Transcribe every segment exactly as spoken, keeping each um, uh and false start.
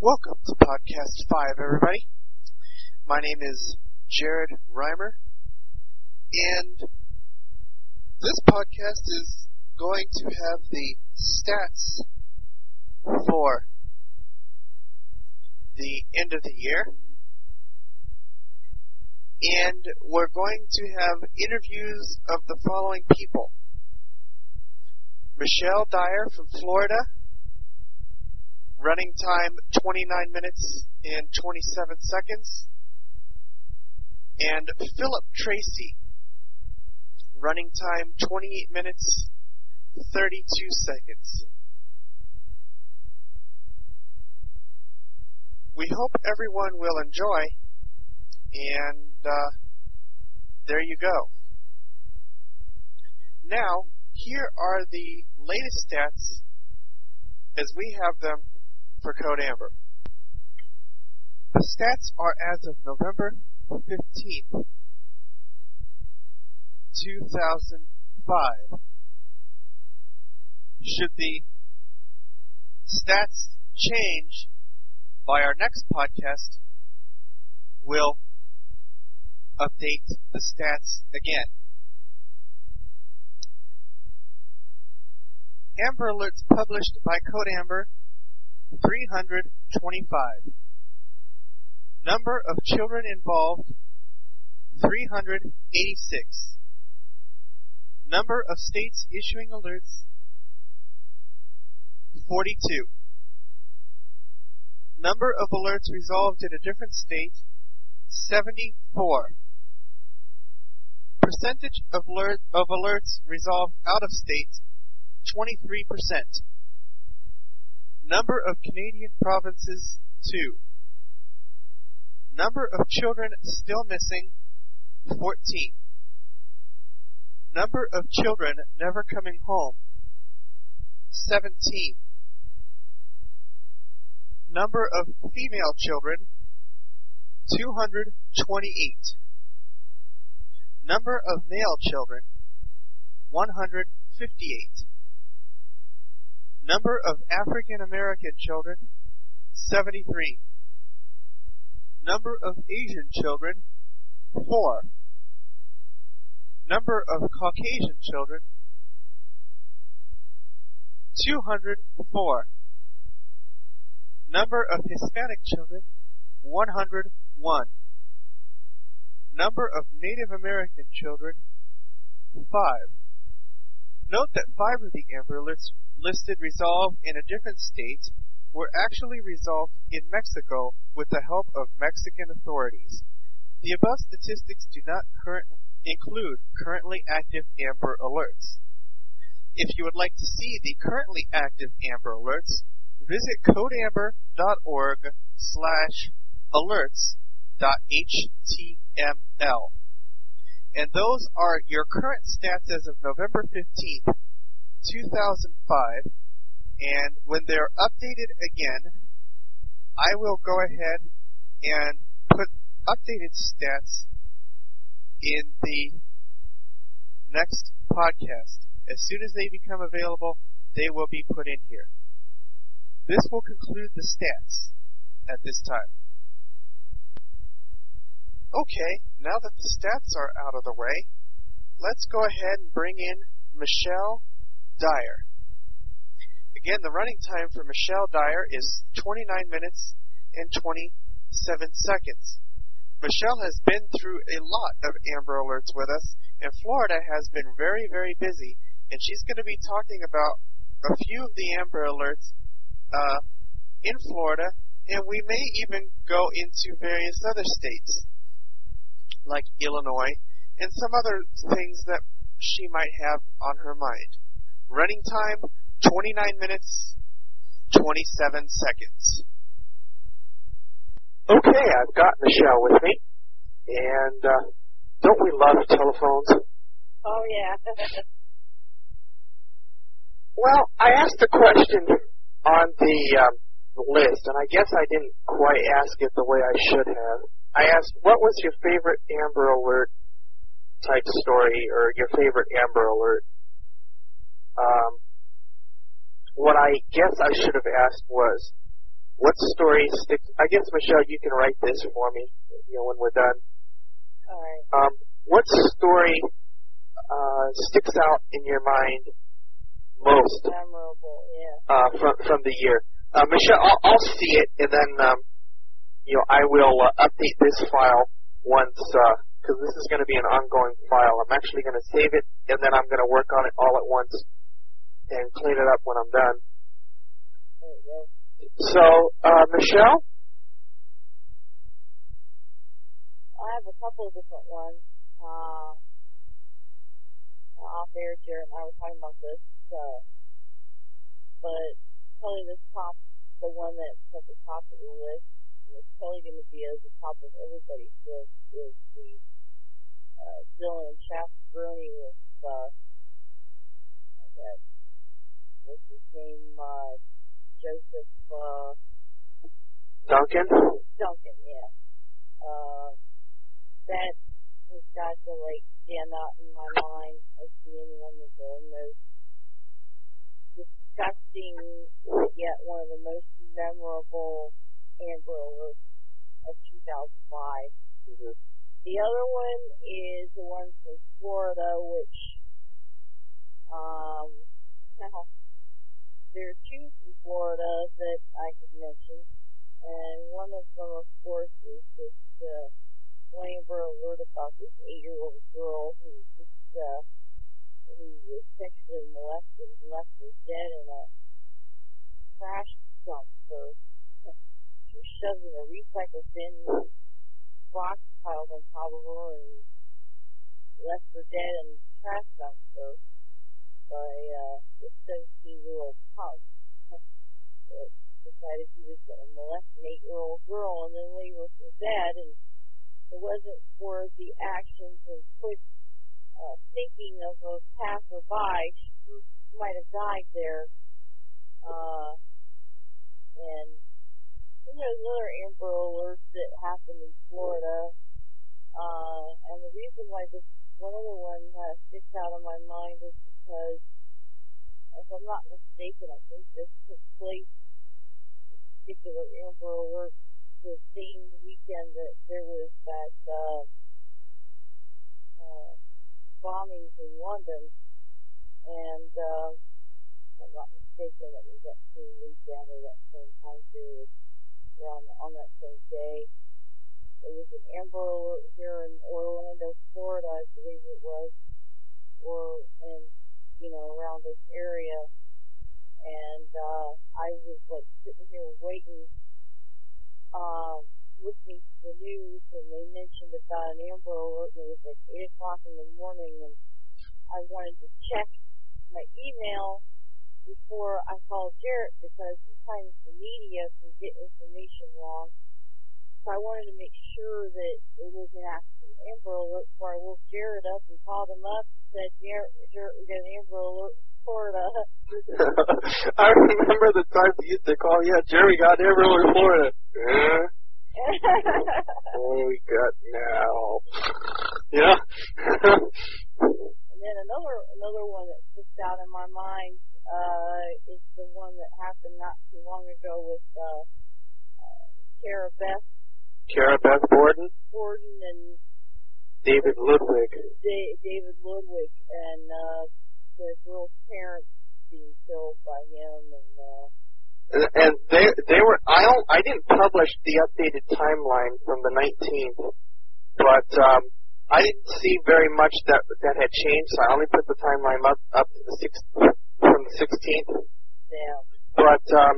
Welcome to Podcast five, everybody. My name is Jared Reimer, and this podcast is going to have the stats for the end of the year, and we're going to have interviews of the following people. Michelle Dyer from Florida, running time twenty-nine minutes and twenty-seven seconds. And Philip Tracy, running time twenty-eight minutes, thirty-two seconds. We hope everyone will enjoy, and uh, there you go. Now, here are the latest stats as we have them for Code Amber. The stats are as of November fifteenth, two thousand five. Should the stats change by our next podcast, we'll update the stats again. Amber Alerts published by Code Amber, three hundred twenty-five. Number of children involved, three hundred eighty-six. Number of states issuing alerts, forty-two. Number of alerts resolved in a different state, seventy-four. Percentage of, alert, of alerts resolved out of state, twenty-three percent. Number of Canadian provinces, two. Number of children still missing, fourteen. Number of children never coming home, seventeen. Number of female children, two hundred twenty-eight. Number of male children, one hundred fifty-eight. Number of African American children, seventy-three. Number of Asian children, four. Number of Caucasian children, two hundred four. Number of Hispanic children, one hundred one. Number of Native American children, five. Note that five of the Amber Alerts listed resolved in a different state were actually resolved in Mexico with the help of Mexican authorities. The above statistics do not currently include currently active Amber Alerts. If you would like to see the currently active Amber Alerts, visit codeamber.org slash alerts.html. And those are your current stats as of November fifteenth, two thousand five. And when they're updated again, I will go ahead and put updated stats in the next podcast. As soon as they become available, they will be put in here. This will conclude the stats at this time. Okay, now that the stats are out of the way, let's go ahead and bring in Michelle Dyer. Again, the running time for Michelle Dyer is twenty-nine minutes and twenty-seven seconds. Michelle has been through a lot of Amber Alerts with us, and Florida has been very, very busy, and she's going to be talking about a few of the Amber Alerts uh, in Florida, and we may even go into various other states, like Illinois, and some other things that she might have on her mind. Running time, twenty-nine minutes, twenty-seven seconds. Okay, I've got Michelle with me, and uh, don't we love telephones? Oh, yeah. Well, I asked a question on the um, list, and I guess I didn't quite ask it the way I should have. I asked, what was your favorite Amber Alert type story, or your favorite Amber Alert? Um, what I guess I should have asked was, what story sticks? I guess Michelle, you can write this for me. You know, when we're done. All right. Um, what story uh, sticks out in your mind most? Memorable, yeah. Uh, from from the year, uh, Michelle, I'll, I'll see it, and then um, you know, I will uh, update this file once, because uh, this is going to be an ongoing file. I'm actually going to save it, and then I'm going to work on it all at once and clean it up when I'm done. There you go. So, uh, Michelle? I have a couple of different ones. Uh, off air, Jared and I were talking about this, uh, but probably the top, the one that's at the top of the list, and it's probably going to be at the top of everybody's list, is the uh, Dylan Shafferoni with uh, that, what's his name, uh, Joseph uh, Duncan? Duncan, yeah. Uh, that has got to like stand out in my mind as being one of the most disgusting, yet one of the most memorable Amber Alerts of two thousand five. Mm-hmm. The other one is the one from Florida, which, um, now, there are two from Florida that I could mention, and one of them, of course, is this, uh, one Amber Alert about this eight-year-old girl who just, uh, who was sexually molested and left for dead in a trash dumpster. She was shoved in a recycle bin, rocks piled on top of her, and left for dead in a trash dumpster by uh, this seventeen-year-old punk that decided he was going to molest an eight-year-old girl and then leave her for dead. And it wasn't for the actions and quick uh, thinking of a passerby, she might have died there. Uh, and then there's another Amber Alert that happened in Florida. Uh, and the reason why this one other one uh, sticks out in my mind is because, if I'm not mistaken, I think this took place, this particular Amber Alert, the same weekend that there was that uh, uh, bombings in London, and uh, if I'm not mistaken, it was that same weekend or that same time period around on that same day. There was an Amber Alert here in Orlando, Florida, I believe it was, or in, you know, around this area, and uh, I was like sitting here waiting, um, listening to the news, and they mentioned about an Amber Alert, and it was like eight o'clock in the morning, and I wanted to check my email before I called Jarrett, because sometimes the media can get information wrong. So I wanted to make sure that it was an actual Amber Alert before I woke Jared up and called him up and said, Jared, Jared, we got an Amber Alert in Florida. I remember the time you used to call, yeah, Jerry got Amber Alert in Florida. Uh, what do we got now? Yeah. And then another another one that sticks out in my mind uh, is the one that happened not too long ago with uh, uh, Kara Beth. Kara Beth Borden? Borden and David Ludwig. Da- David Ludwig and uh, the girl's parents being killed by him, and uh, and, and they they were. I don't. I didn't publish the updated timeline from the nineteenth, but um, I didn't see very much that that had changed. So I only put the timeline up up to the sixth from the sixteenth. Yeah. But um,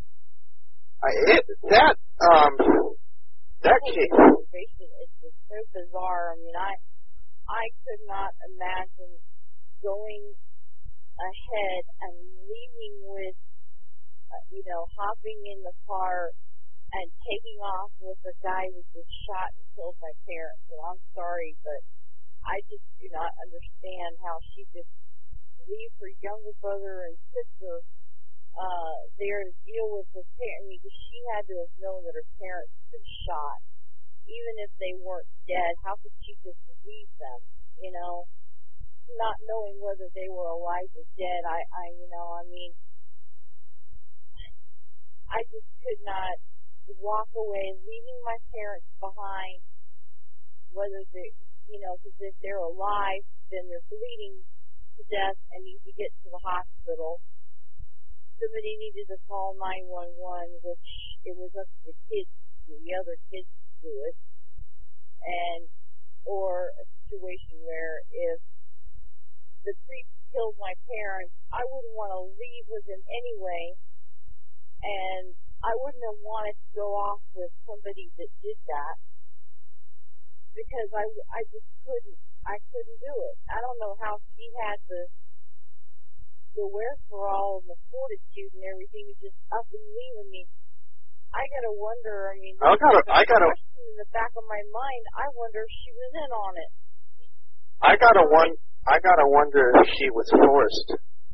I, it, that um. That case. It's just so bizarre. I mean, I I could not imagine going ahead and leaving with, uh, you know, hopping in the car and taking off with a guy who just shot and killed my parents. So I'm sorry, but I just do not understand how she just leave her younger brother and sister Uh, there to deal with her parents. I mean, because she had to have known that her parents had been shot. Even if they weren't dead, how could she just leave them, you know? Not knowing whether they were alive or dead. I, I, you know, I mean, I just could not walk away, leaving my parents behind, whether they, you know, because if they're alive, then they're bleeding to death and need to get to the hospital. Somebody needed to call nine one one, which it was up to the kids, the other kids to do it, and, or a situation where if the priest killed my parents, I wouldn't want to leave with him anyway, and I wouldn't have wanted to go off with somebody that did that, because I, I just couldn't, I couldn't do it. I don't know how she had the, the wherewithal and the fortitude and everything to just up and leave. I mean, I gotta wonder, I mean, I gotta, I gotta, in the back of my mind, I wonder if she was in on it. I gotta one, I gotta wonder if she was forced.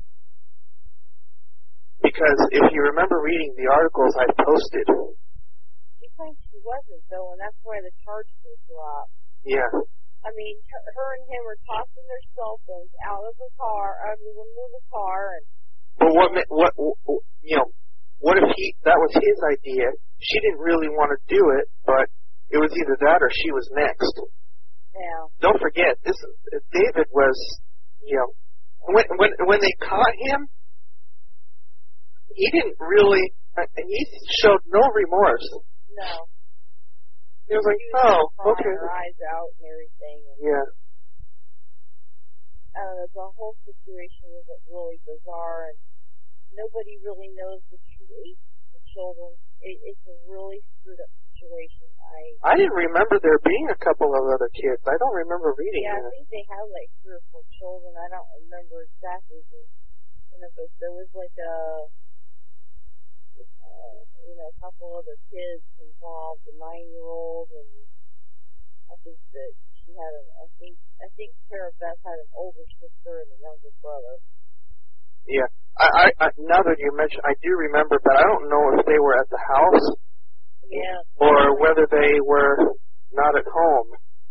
Because if you remember reading the articles I posted, she claims she wasn't, though, and that's why the charges were dropped. Yeah. I mean, her, her and him were tossing their cell phones out of the car, out of the window of the car, and. But what, what, what, you know, what if he, that was his idea? She didn't really want to do it, but it was either that or she was next. Yeah. Don't forget, this David was, you know, when when when they caught him, he didn't really, he showed no remorse. No. He was like, she was oh, okay. Her eyes out and everything. And yeah. I don't know, the whole situation was really bizarre, and nobody really knows the true age of the children. It, it's a really screwed up situation. I I didn't remember there being a couple of other kids. I don't remember reading yeah, that. I think they had like three or four children. I don't remember exactly. But, you know, but there was like a, uh, you know, a couple other kids involved, a nine-year-old, and I think that she had a, I think, I think Tara Beth had an older sister and a younger brother. Yeah. I, I, I, now that you mention, I do remember, but I don't know if they were at the house, yeah, or whether they were not at home.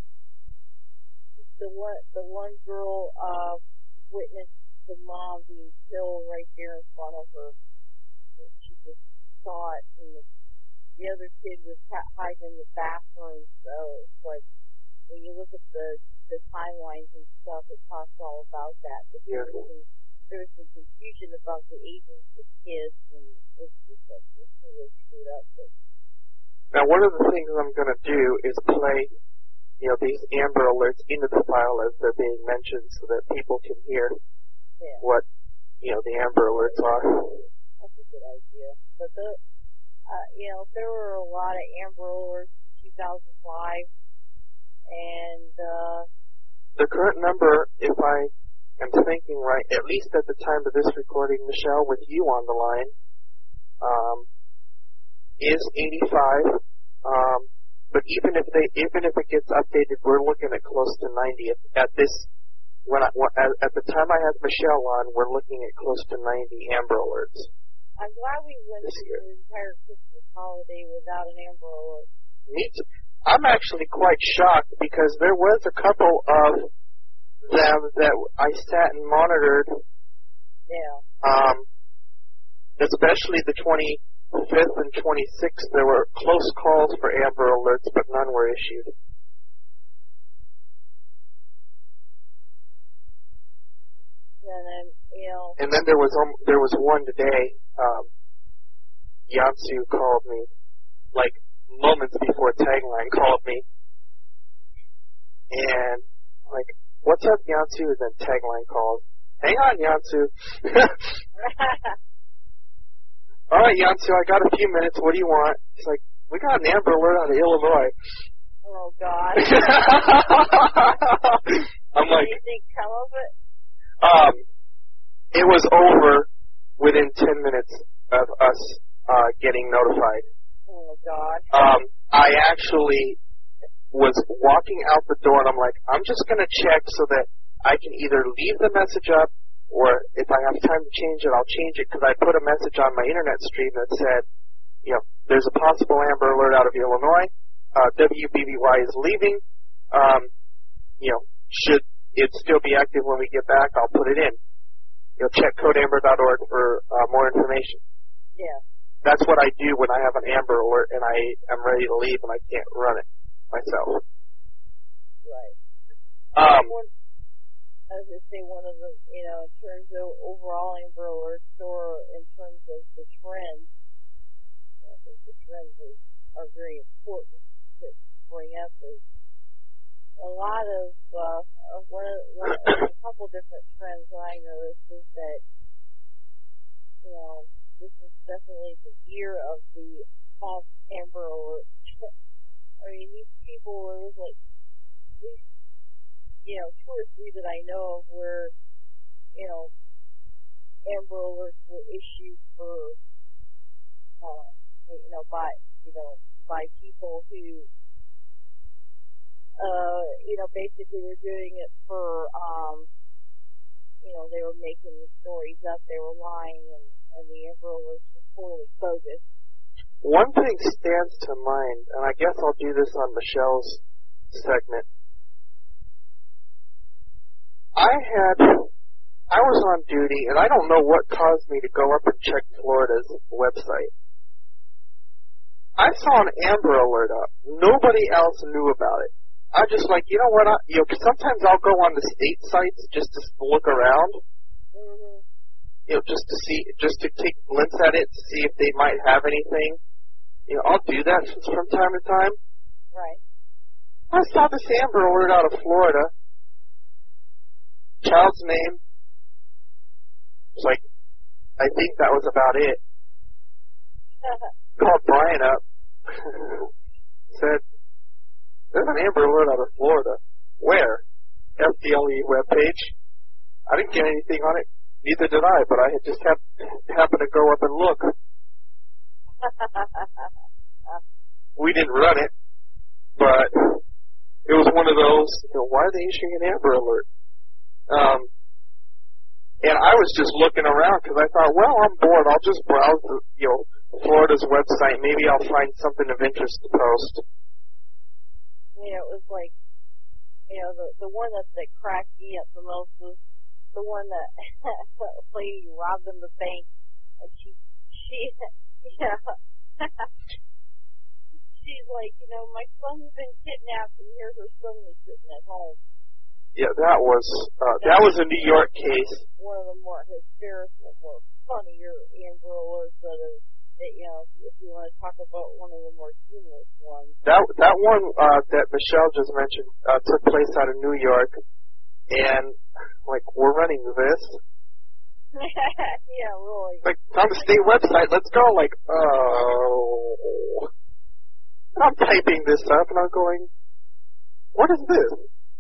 The one, the one girl uh, witnessed the mom being killed right there in front of her. She just saw it, and the, the other kid was hiding in the bathroom. So it's like when you look at the the timelines and stuff, it talks all about that. But Yeah. There's some confusion about the ages of the kids, and it's just like, it's really screwed up. But now, one of the things I'm going to do is play, you know, these Amber Alerts into the file as they're being mentioned so that people can hear yeah. what, you know, the Amber Alerts are. That's a good idea. But the, uh, you know, there were a lot of Amber Alerts in two thousand five, and, uh, the current number, if I am thinking right, at least at the time of this recording, Michelle, with you on the line, um, is eighty-five. Um, but even if they, even if it gets updated, we're looking at close to ninety. At, at this, when I, at, at the time I had Michelle on, we're looking at close to ninety Amber Alerts. I'm glad we went through the entire Christmas holiday without an Amber Alert. Me too. I'm actually quite shocked because there was a couple of them that I sat and monitored. Yeah. Um, especially the twenty-fifth and twenty-sixth, there were close calls for Amber Alerts, but none were issued. And then, you know. And then there was um, there was one today. Um, Yansu called me, like moments before Tagline called me, and like, "What's up, Yansu?" And then Tagline calls, "Hang on, Yansu." All right, Yansu, I got a few minutes. What do you want? He's like, "We got an Amber Alert out of Illinois." Oh God. I'm like, anything come of it? Um, it was over within ten minutes of us uh, getting notified. Oh God. Um, I actually was walking out the door, and I'm like, I'm just gonna check so that I can either leave the message up, or if I have time to change it, I'll change it, because I put a message on my internet stream that said, you know, there's a possible Amber Alert out of Illinois. Uh, W B B Y is leaving. Um, you know, should it still be active when we get back, I'll put it in. You know, check code amber dot org for uh, more information. Yeah. that's what I do when I have an Amber Alert and I am ready to leave and I can't run it myself. Right. Um, one, I was going to say one of the, you know, in terms of overall Amber Alerts or in terms of the trends, I think the trends are, are very important to bring up. Is a lot of, uh, one of, one of a couple different trends that I noticed is that, you know, this is definitely the year of the false Amber Alert. I mean, these people were like, at least, you know, two or three that I know of where, you know, Amber Alerts were issued for, uh, you know, by, you know, by people who, uh, you know, basically were doing it for, um, you know, they were making the stories up, they were lying, and, and the Amber Alerts were totally bogus. One thing stands to mind, and I guess I'll do this on Michelle's segment. I had, I was on duty, and I don't know what caused me to go up and check Florida's website. I saw an Amber Alert up. Nobody else knew about it. I just like, you know what, I, you know, 'cause sometimes I'll go on the state sites just to look around. Mm-hmm. You know, just to see, just to take a glimpse at it, to see if they might have anything. You know, I'll do that from time to time. Right. I saw this Amber Alert out of Florida. Child's name. It's like, I think that was about it. Called Brian up. Said, there's an Amber Alert out of Florida. Where? F D L E webpage. I didn't get anything on it. Neither did I, but I had just hap- happened to go up and look. We didn't run it, but it was one of those, you know, why are they issuing an Amber Alert? Um, and I was just looking around because I thought, well, I'm bored. I'll just browse, the, you know, Florida's website. Maybe I'll find something of interest to post. You know, it was like, you know, the the one that, that cracked me up the most was the one that the lady robbed in the bank, and she, she, yeah, she's like, you know, my son's been kidnapped, and here's her son was sitting at home. Yeah, that was uh, that was a New York case. One of the more hysterical, more funnier Amber Alerts that have, that, you know, if you want to talk about one of the more humorous ones. That that one uh, that Michelle just mentioned uh, took place out of New York, and like we're running this. Yeah, really. Like on the state website, let's go. Like, oh, and I'm typing this up, and I'm going, what is this?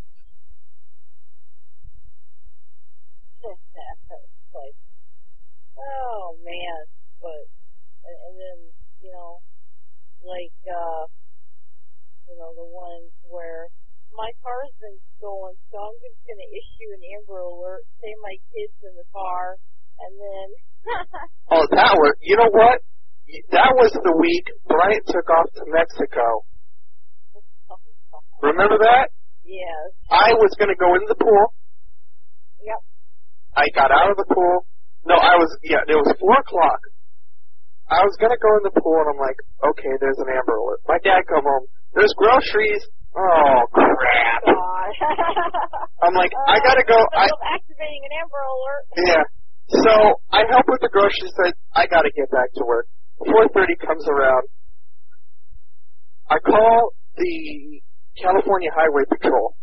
Like, oh man, but and, and then you know, like uh, you know, the ones where my car's been stolen, so I'm just gonna issue an Amber Alert, say my kid's in the car, and then. Oh, that was. You know what? That was the week Bryant took off to Mexico. Remember that? Yes. I was gonna go in the pool. Yep. I got out of the pool. No, I was, yeah, it was four o'clock. I was going to go in the pool, and I'm like, okay, there's an Amber Alert. My dad come home. There's groceries. Oh, crap. God. I'm like, uh, I got to go. I, activating an Amber Alert. Yeah. So I help with the groceries. I, I got to get back to work. four thirty comes around. I call the California Highway Patrol.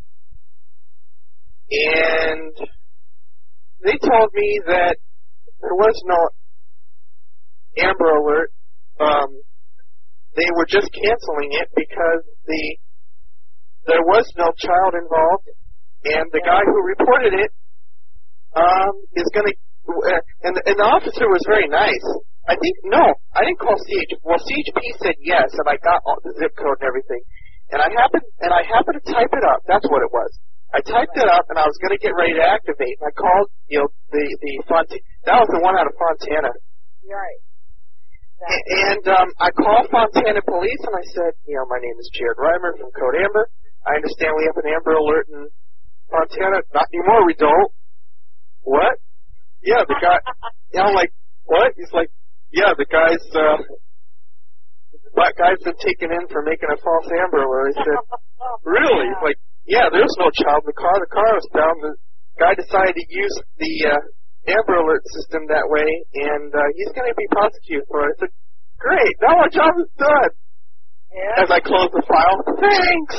And they told me that there was no Amber Alert. Um, they were just canceling it because the there was no child involved, and the guy who reported it um, is going to. Uh, and, and the officer was very nice. I think no, I didn't call C H. Well, C H P said yes, and I got all the zip code and everything. And I happened and I happened to type it up. That's what it was. I typed it up, and I was going to get ready to activate, and I called, you know, the, the Font- that was the one out of Fontana. Right. And, and um, I called Fontana Police, and I said, you know, my name is Jared Reimer from Code Amber. I understand we have an Amber Alert in Fontana. Not anymore, we don't. What? Yeah, the guy, you know, I'm like, what? He's like, yeah, the guy's, uh, the black guy's been taken in for making a false Amber Alert. I said, really? Yeah. Like, yeah, there's no child in the car. The car was found. The guy decided to use the uh, Amber Alert system that way, and uh, he's going to be prosecuted for it. I said, great, now my job is done. Yeah. As I close the file, thanks.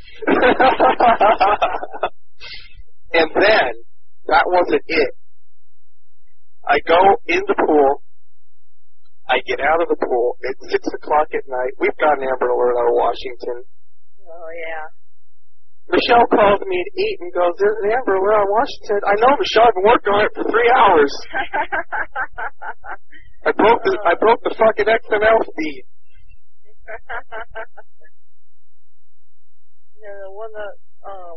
And then, that wasn't it. I go in the pool. I get out of the pool. It's six o'clock at night. We've got an Amber Alert out of Washington. Oh, yeah. Michelle calls me at eight and goes, there's an Amber Alert out of Washington. I know, Michelle. I've been working on it for three hours. I broke the, I broke the fucking X M L feed. Yeah, the one that, um...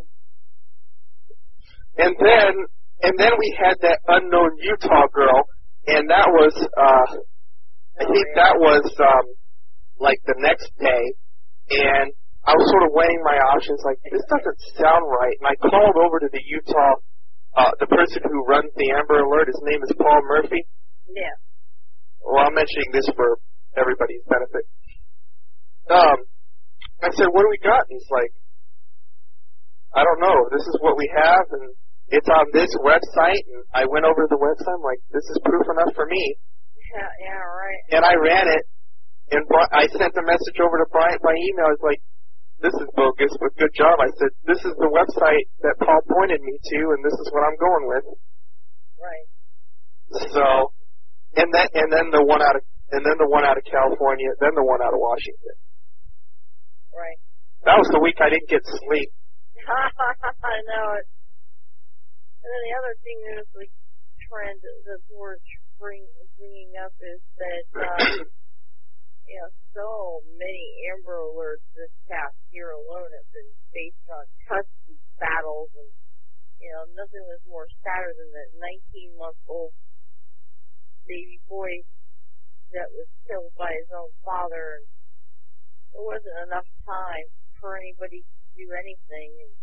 And then, and then we had that unknown Utah girl, and that was, uh, I think that was, um, like the next day, and I was sort of weighing my options, like, this doesn't sound right, and I called over to the Utah, uh, the person who runs the Amber Alert. His name is Paul Murphy. Yeah. Well, I'm mentioning this for everybody's benefit. Um, I said, what do we got? And he's like, I don't know, this is what we have, and it's on this website, and I went over to the website, I'm like, this is proof enough for me. Yeah, yeah, right. And I ran it, and I sent a message over to Bryant by email. I was like, this is bogus, but good job. I said, this is the website that Paul pointed me to, and this is what I'm going with. Right. So, and then, and then the one out of, and then the one out of California, then the one out of Washington. Right. That was the week I didn't get sleep. I know it. And then the other thing that is like trend that we're bring, bringing up is that, um, you know, so many Amber Alerts this past year alone have been based on custody battles, and, you know, nothing was more sadder than that nineteen-month-old baby boy that was killed by his own father, and there wasn't enough time for anybody to do anything. And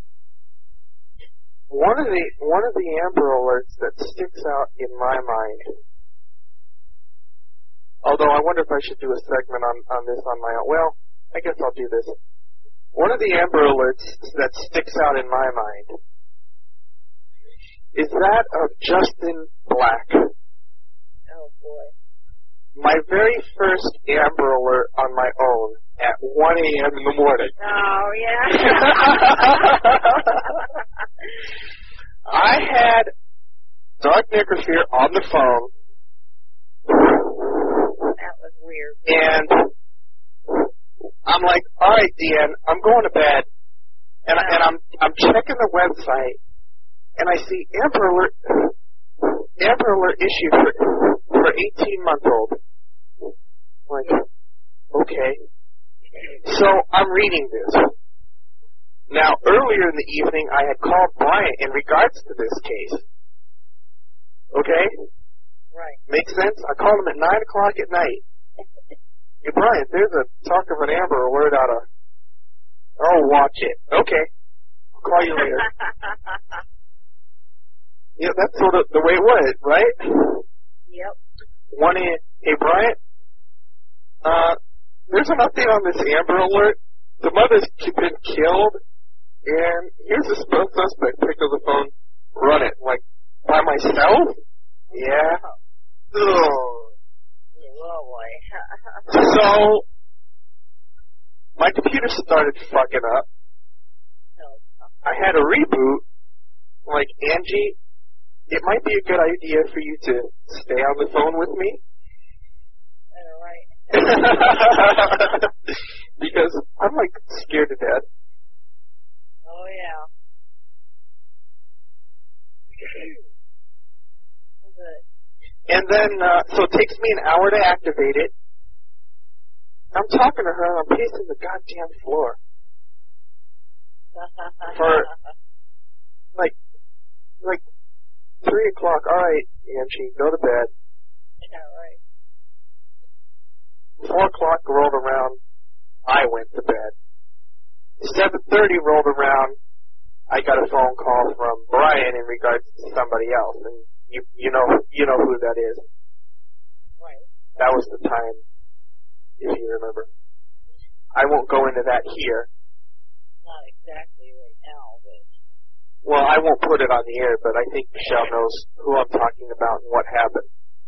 one of the one of the Amber Alerts that sticks out in my mind, although I wonder if I should do a segment on, on this on my own. Well, I guess I'll do this. One of the Amber Alerts that sticks out in my mind is that of Justin Black. oh boy. My very first Amber Alert on my own at one a.m. in the morning. Oh, yeah. I had Doug Nickerfear on the phone. That was weird. And I'm like, all right, Deanne, I'm going to bed. And, I, and I'm I'm checking the website, and I see Amber Alert, Amber Alert issued for for eighteen-month-old. I'm like, okay. So I'm reading this. Now, earlier in the evening, I had called Bryant in regards to this case. Okay? Right. Makes sense? I called him at nine o'clock at night. Hey, Bryant, there's a talk of an Amber Alert out of... Oh, watch it. Okay. I'll call you later. Yeah, that's sort of the way it was, right? Yep. One in, hey, Bryant, uh, there's an update on this Amber Alert. The mother's been killed, and here's a suspect. Pick up the phone, run it. Like, by myself? Yeah. Ugh. Oh, boy. So, my computer started fucking up. I had a reboot. I'm like, Angie, it might be a good idea for you to stay on the phone with me. All right. Because I'm like scared to death. Oh, yeah. Good. And then, uh, so it takes me an hour to activate it. I'm talking to her and I'm pacing the goddamn floor. For, like, like, three o'clock. All right, Angie, go to bed. Yeah, right. Four o'clock rolled around. I went to bed. Seven thirty rolled around. I got a phone call from Brian in regards to somebody else, and you you know you know who that is. Right. That was the time, if you remember. I won't go into that here. Not exactly right now, but... Well, I won't put it on the air, but I think Michelle knows who I'm talking about and what happened.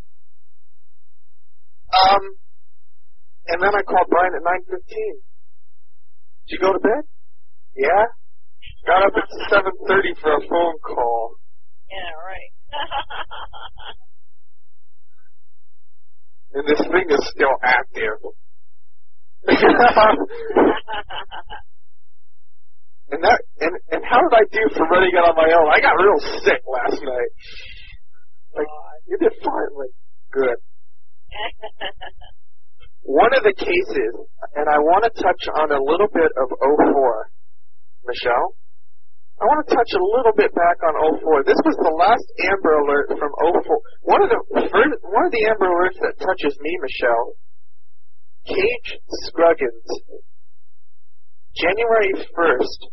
Um, and then I called Brian at nine fifteen. Did you go to bed? Yeah? Got up at seven thirty for a phone call. Yeah, right. And this thing is still active. And that, and, and how did I do for running it on my own? I got real sick last night. Like, you did fine, like, good. One of the cases, and I want to touch on a little bit of oh four, Michelle. I want to touch a little bit back on oh four. This was the last Amber Alert from oh four. One of the first, one of the Amber Alerts that touches me, Michelle, Cage Scruggins, January first.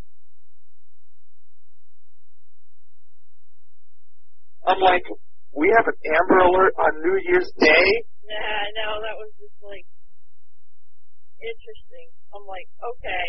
I'm like, we have an Amber Alert on New Year's Day? Nah, no, that was just like, interesting. I'm like, okay.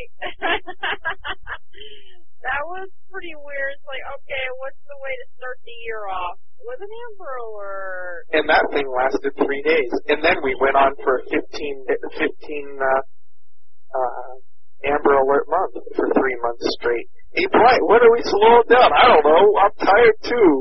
That was pretty weird. It's like, okay, what's the way to start the year off? With an Amber Alert. And that thing lasted three days. And then we went on for fifteen, fifteen uh, uh, Amber Alert month for three months straight. Hey, Brian, when are we slowing down? I don't know. I'm tired, too.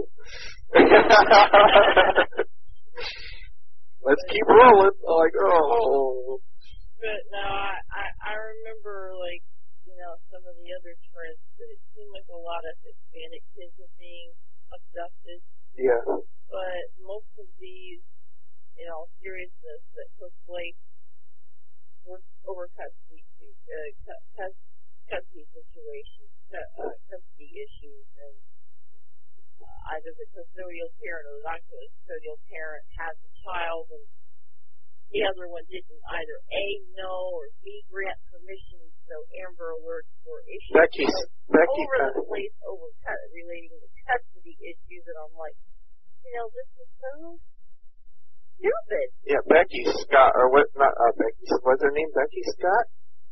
Let's keep rolling. I'm like, oh. But no, I, I, I remember, like, you know, some of the other trends that it seemed like a lot of Hispanic kids were being abducted. Yeah. But most of these, in all seriousness, that took place were over custody, uh, custody situations, uh, custody issues, and uh, either the custodial parent or the non-custodial parent has a child, and the other one didn't either A, know, or B, grant permission, so Amber Alerts were issued Becky, Becky, over the place over relating to custody issues, and I'm like, you know, this is so stupid. Yeah, Becky Scott, or what, not, uh, Becky, what's her name, Becky Scott?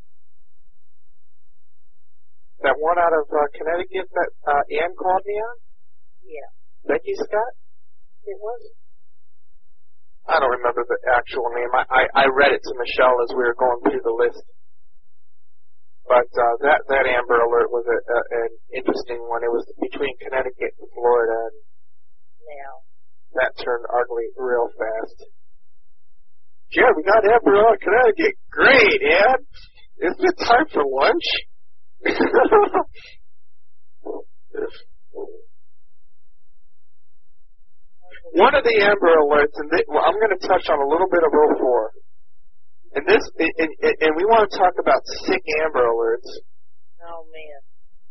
That one out of uh, Connecticut that uh, Ann called me on? Yeah. Becky Scott? It was? I don't remember the actual name. I, I, I read it to Michelle as we were going through the list. But uh, that, that Amber Alert was a, a, an interesting one. It was between Connecticut and Florida, and yeah. That turned ugly real fast. Yeah, we got Amber Alert, Connecticut. Great, Ed. Isn't it time for lunch? One of the Amber Alerts, and they, well, I'm going to touch on a little bit of oh four. And this, and, and, and we want to talk about sick Amber Alerts. Oh man.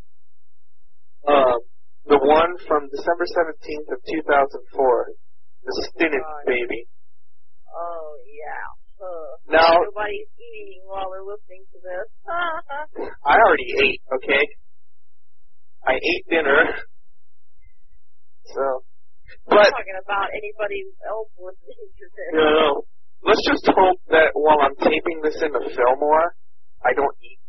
Um, the one from December seventeenth of two thousand four, the Stinnett oh, baby. Oh yeah. Uh, now nobody's eating while they're listening to this. I already ate. Okay. I ate dinner. So. But, I'm talking about anybody else listening to this. No, no. Let's just hope that while I'm taping this into Fillmore, I don't eat.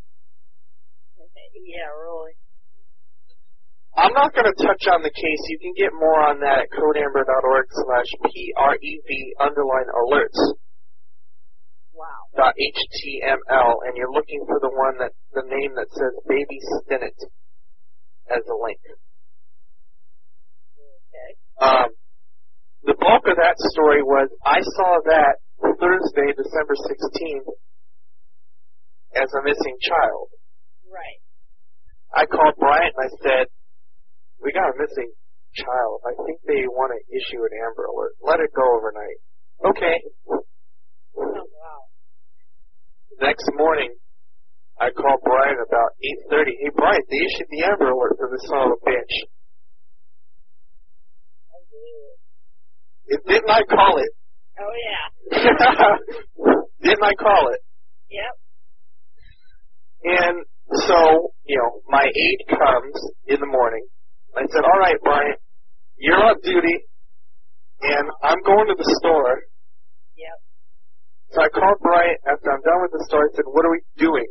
Yeah, really. I'm not going to touch on the case. You can get more on that at codeamber.org slash P-R-E-V underline alerts. Wow. Dot H-T-M-L, and you're looking for the one that, the name that says Baby Stinnett as a link. Okay. Um, the bulk of that story was I saw that Thursday, December sixteenth, as a missing child. Right. I called Bryant and I said, we got a missing child. I think they want to issue an Amber Alert. Let it go overnight. Okay. Oh, wow. Next morning, I called Bryant about eight thirty. Hey, Bryant, they issued the Amber Alert for this son of a bitch. It, didn't I call it? Oh, yeah. Didn't I call it? Yep. And so, you know, my aide comes in the morning. I said, all right, Bryant, you're on duty, and I'm going to the store. Yep. So I called Bryant after I'm done with the story. I said, what are we doing?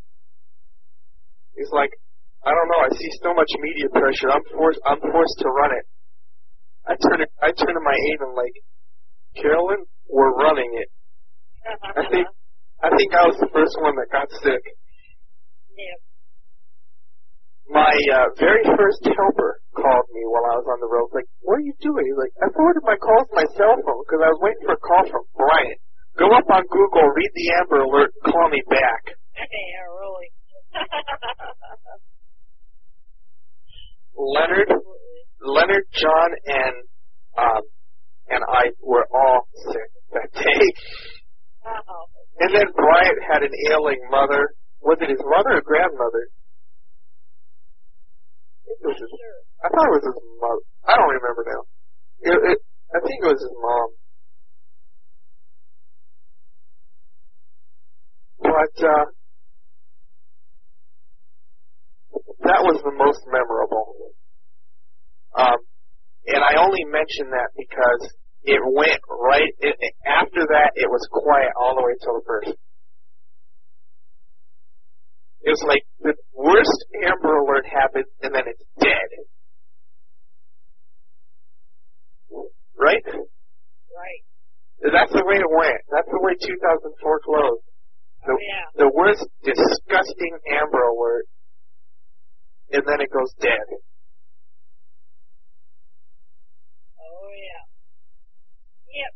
He's like, I don't know. I see so much media pressure. I'm forced. I'm forced to run it. I turn it. I turn to my aide and I'm like, Carolyn, we're running it. I think. I think I was the first one that got sick. Yep. My uh, very first helper called me while I was on the road. Like, what are you doing? He's like, I forwarded my calls to my cell phone because I was waiting for a call from Bryant. Go up on Google, read the Amber Alert, call me back. Yeah, really. Leonard, Leonard, John, and um, and I were all sick that day. Uh-oh. And then Bryant had an ailing mother. Was it his mother or grandmother? It was his, I thought it was his mother. I don't remember now. It, it, I think it was his mom. But uh, that was the most memorable. Um, and I only mention that because it went right, it, it, after that it was quiet all the way till the first. It was like the worst Amber Alert happened and then it's dead. Right? Right. That's the way it went. That's the way two thousand four closed. The, oh, yeah. the worst, disgusting Amber Alert, and then it goes dead. Oh, yeah. Yep.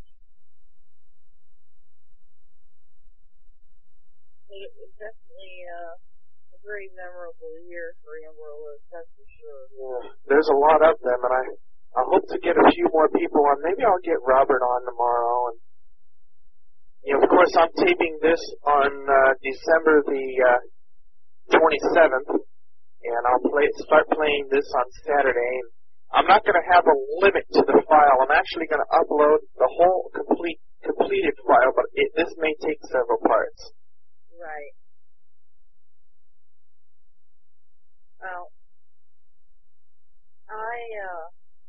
It was definitely uh, a very memorable year for Amber Alert, that's for sure. Yeah. There's a lot of them, and I, I hope to get a few more people on. Maybe I'll get Robert on tomorrow, and you know, of course, I'm taping this on uh, December the uh, twenty-seventh, and I'll play start playing this on Saturday. And I'm not going to have a limit to the file. I'm actually going to upload the whole complete completed file, but it, this may take several parts. Right. Well, I uh,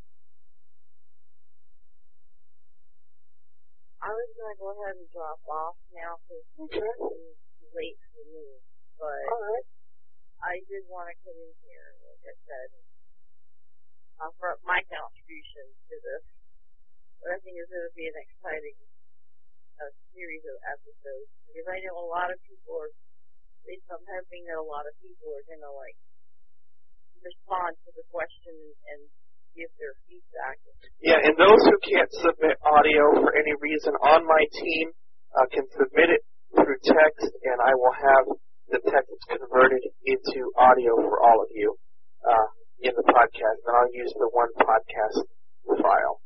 I was going to go ahead and drop off now because Okay. it's late for me. But All right. I did want to come in here, like I said, and offer up my contribution to this. But I think it's going to be an exciting uh, series of episodes because I know a lot of people are, based on hoping that a lot of people are going to like respond to the question and give their feedback. Yeah, and those who can't submit audio for any reason on my team uh, can submit it through text, and I will have the text converted into audio for all of you uh, in the podcast, and I'll use the one podcast file.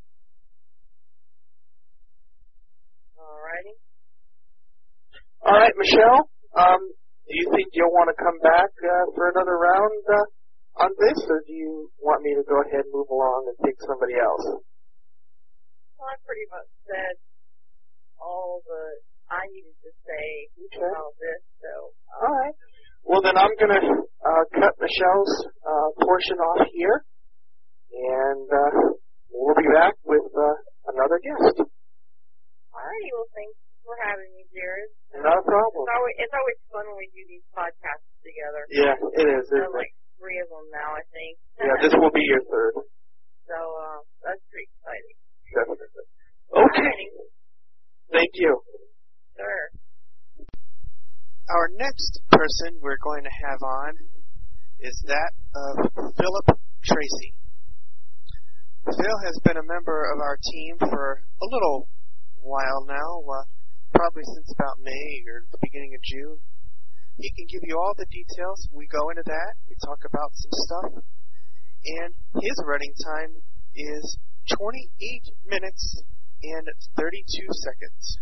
Alrighty. All right, Michelle, um, do you think you'll want to come back uh, for another round uh, on this, or do you want me to go ahead and move along and pick somebody else? Well, I pretty much said all the I needed to say Okay. about this, so. Um, All right. Well, then I'm going to uh, cut Michelle's uh, portion off here, and uh, we'll be back with uh, another guest. Alrighty, well, thanks for having me, Jared. Not a problem. It's always, it's always fun when we do these podcasts together. Yeah, it is. There Isn't are it? like three of them now, I think. Yeah, this will be your third. So, uh, that's pretty exciting. Definitely. Okay. Alrighty. Thank you. Sure. Our next person we're going to have on is that of Philip Tracy. Phil has been a member of our team for a little while now, uh, probably since about May or the beginning of June. He can give you all the details. We go into that. We talk about some stuff. And his running time is twenty-eight minutes and thirty-two seconds.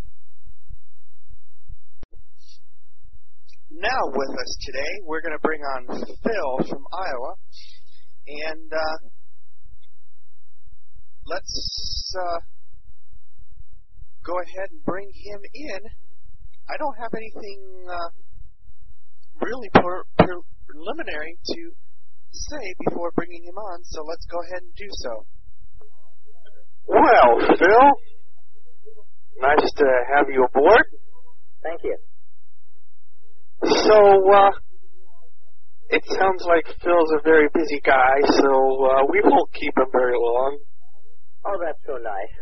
Now with us today, we're going to bring on Phil from Iowa. And uh, let's uh, go ahead and bring him in. I don't have anything uh, really pre- pre- preliminary to say before bringing him on, so let's go ahead and do so. Well, Phil, Nice to have you aboard. Thank you. So, uh, it sounds like Phil's a very busy guy, so uh, we won't keep him very long. Oh, that's so nice.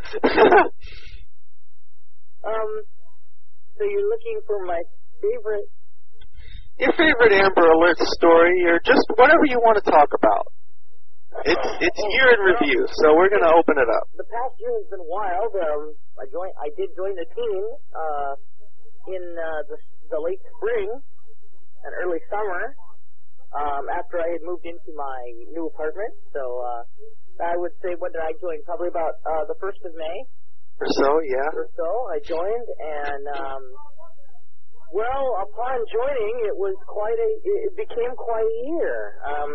um, so you're looking for my favorite... Your favorite Amber Alert story, or just whatever you want to talk about. It's it's oh, year in review, so we're going to open it up. The past year has been wild. Um, I joined. I did join the team uh, in uh, the, the late spring and early summer um, after I had moved into my new apartment. So uh, I would say, when did I join? Probably about uh, the first of May. Or so, yeah. Or so, I joined, and um, well, upon joining, it was quite a. It became quite a year. Um,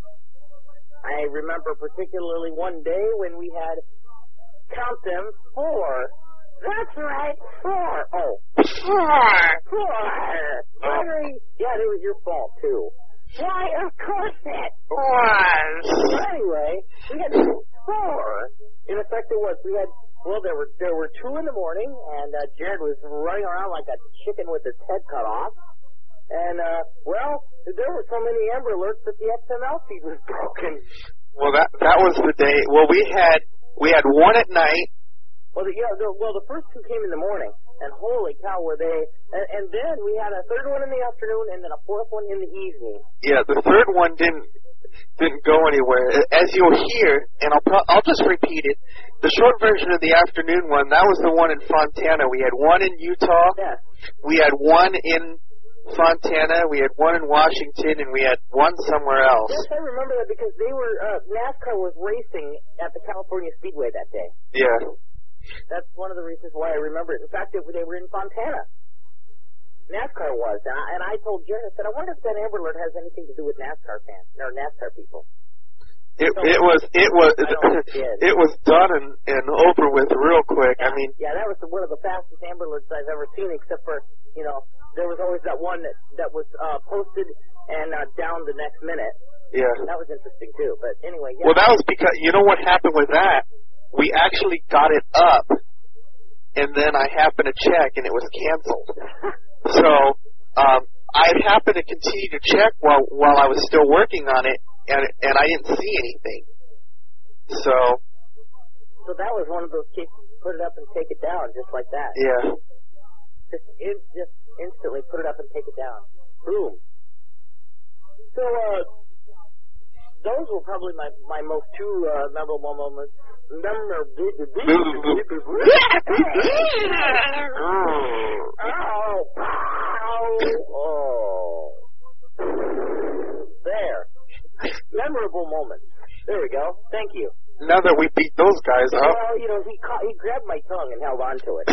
I remember particularly one day when we had, count them, four. That's right, four. Oh, four. Four. Henry. Yeah, it was your fault, too. Why, of course it was. Anyway, we had four. In effect, it was. We had, well, there were there were two in the morning, and uh, Jared was running around like a chicken with his head cut off. And, uh, well, there were so many Amber Alerts that the X M L feed was broken. Well, that that was the day. Well, we had we had one at night. Well, the, yeah, the, well, the first two came in the morning, and holy cow, were they! And, and then we had a third one in the afternoon, and then a fourth one in the evening. Yeah, the third one didn't didn't go anywhere. As you'll hear, and I'll pro- I'll just repeat it. The short version of the afternoon one, that was the one in Fontana. We had one in Utah. Yeah. We had one in Fontana, we had one in Washington, and we had one somewhere else. Yes, I remember that because they were, uh, NASCAR was racing at the California Speedway that day. Yeah. That's one of the reasons why I remember it. In fact, it, they were in Fontana. NASCAR was, and I, and I told Jared, I said, I wonder if that Amber Alert has anything to do with NASCAR fans, or NASCAR people. It it was it was it was done and, and over with real quick. Yeah, I mean, yeah, that was the, one of the fastest Amber Alerts I've ever seen. Except for, you know, there was always that one that that was uh, posted and uh, down the next minute. Yeah, that was interesting too. But anyway, yeah. Well, that was because you know what happened with that. We actually got it up, and then I happened to check, and it was canceled. So um, I happened to continue to check while while I was still working on it. And and I didn't see anything. So. So that was one of those cases. Put it up and take it down, just like that. Yeah. Just in, just instantly put it up and take it down. Boom. So uh, those were probably my my most two uh, memorable moments. Memorable. Oh. There. Memorable moments. There we go. Thank you. Now that we beat those guys up. Well, you know, he caught, he grabbed my tongue and held on to it.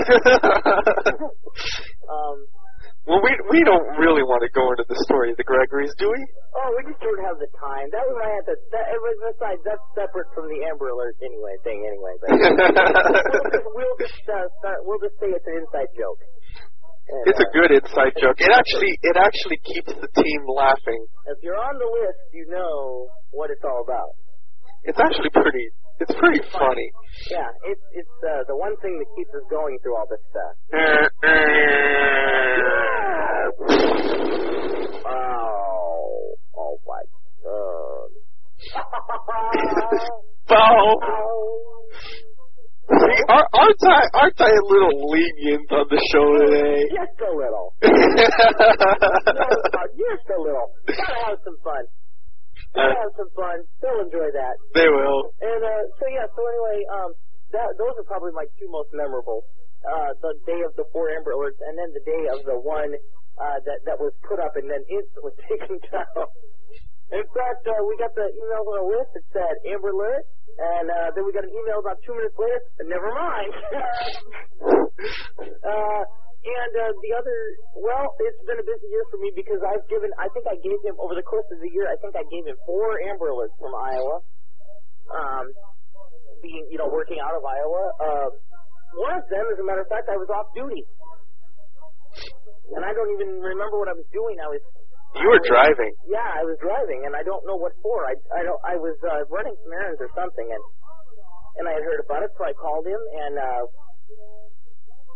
um, well, we we don't really want to go into the story of the Gregories, do we? Oh, we just don't have the time. That was my answer. That, it was, besides, that's separate from the Amber Alert anyway thing anyway. But we'll just, we'll just uh, start. We'll just say it's an inside joke. And, it's a good inside joke. It actually it actually keeps the team laughing. If you're on the list, you know what it's all about. It's actually pretty. It's pretty it's funny. funny. Yeah, it's it's uh, the one thing that keeps us going through all this stuff. oh, oh my God! Oh. See, aren't I, aren't I a little lenient on the show today? Just a little. no, just a little. Gotta have some fun. Gotta uh, have some fun. They'll enjoy that. They will. And uh, so yeah. So anyway, um, that those are probably my two most memorable. Uh, the day of the four Amber Alerts, and then the day of the one uh, that that was put up and then instantly taken down. In fact, uh, we got the email on the list that said Amber Alert, and uh, then we got an email about two minutes later, and never mind. uh, and uh, the other, well, it's been a busy year for me because I've given, I think I gave him, over the course of the year, I think I gave him four Amber Alerts from Iowa, um, being, you know, working out of Iowa. Uh, one of them, as a matter of fact, I was off duty. And I don't even remember what I was doing. I was... You were driving. Yeah, I was driving, and I don't know what for. I I don't. I was uh, running some errands or something, and and I had heard about it, so I called him, and uh,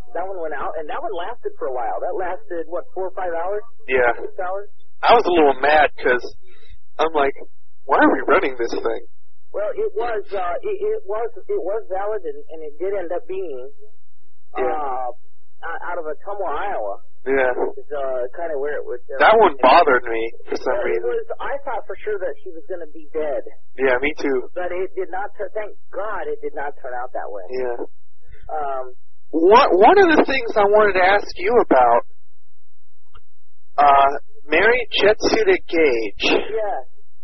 that one went out, and that one lasted for a while. That lasted, what, four or five hours? Yeah. Six hours? I was a little mad because I'm like, why are we running this thing? Well, it was, uh, it, it was, it was valid, and, and it did end up being, Yeah. uh, out of Ottumwa, Iowa. Yeah. It's, uh, kind of where it was. Uh, That one bothered me for some Well, it reason. was, I thought for sure that she was going to be dead. Yeah, me too. But it did not turn, thank God it did not turn out that way. Yeah. Um, One, one of the things I wanted to ask you about, uh, Mary Jetsuda Gage. yeah.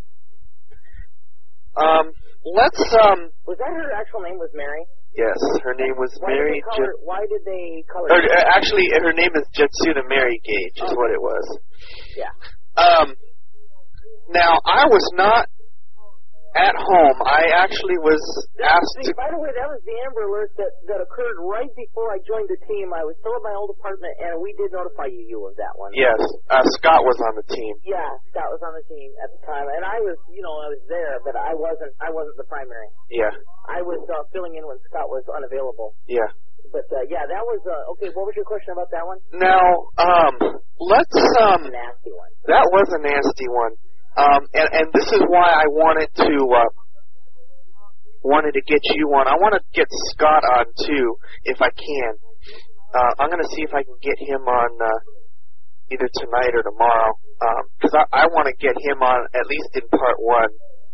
Um, let's, um, Was that her actual name was Mary? yes, her name was Why Mary did they call Jet... her, why did they color Or, uh, actually, her name is Jetsuda Mary Gage, is Oh. what it was. Yeah. Um, now, I was not at home. I actually was asked See, to... by the way, that was the Amber Alert that, that occurred right before I joined the team. I was still at my old apartment, and we did notify you, you of that one. Yes, uh, Scott was on the team. Yeah, Scott was on the team at the time, and I was, you know, I was there, but I wasn't. I wasn't the primary. Yeah, I was uh, filling in when Scott was unavailable. yeah. But uh, yeah, that was uh, okay. What was your question about that one? Now, um, let's, um... A nasty one. That was a nasty one. Um, and, and this is why I wanted to, uh, wanted to get you on. I want to get Scott on too, if I can. Uh, I'm going to see if I can get him on, uh, either tonight or tomorrow. Um, cause I, I want to get him on at least in part one.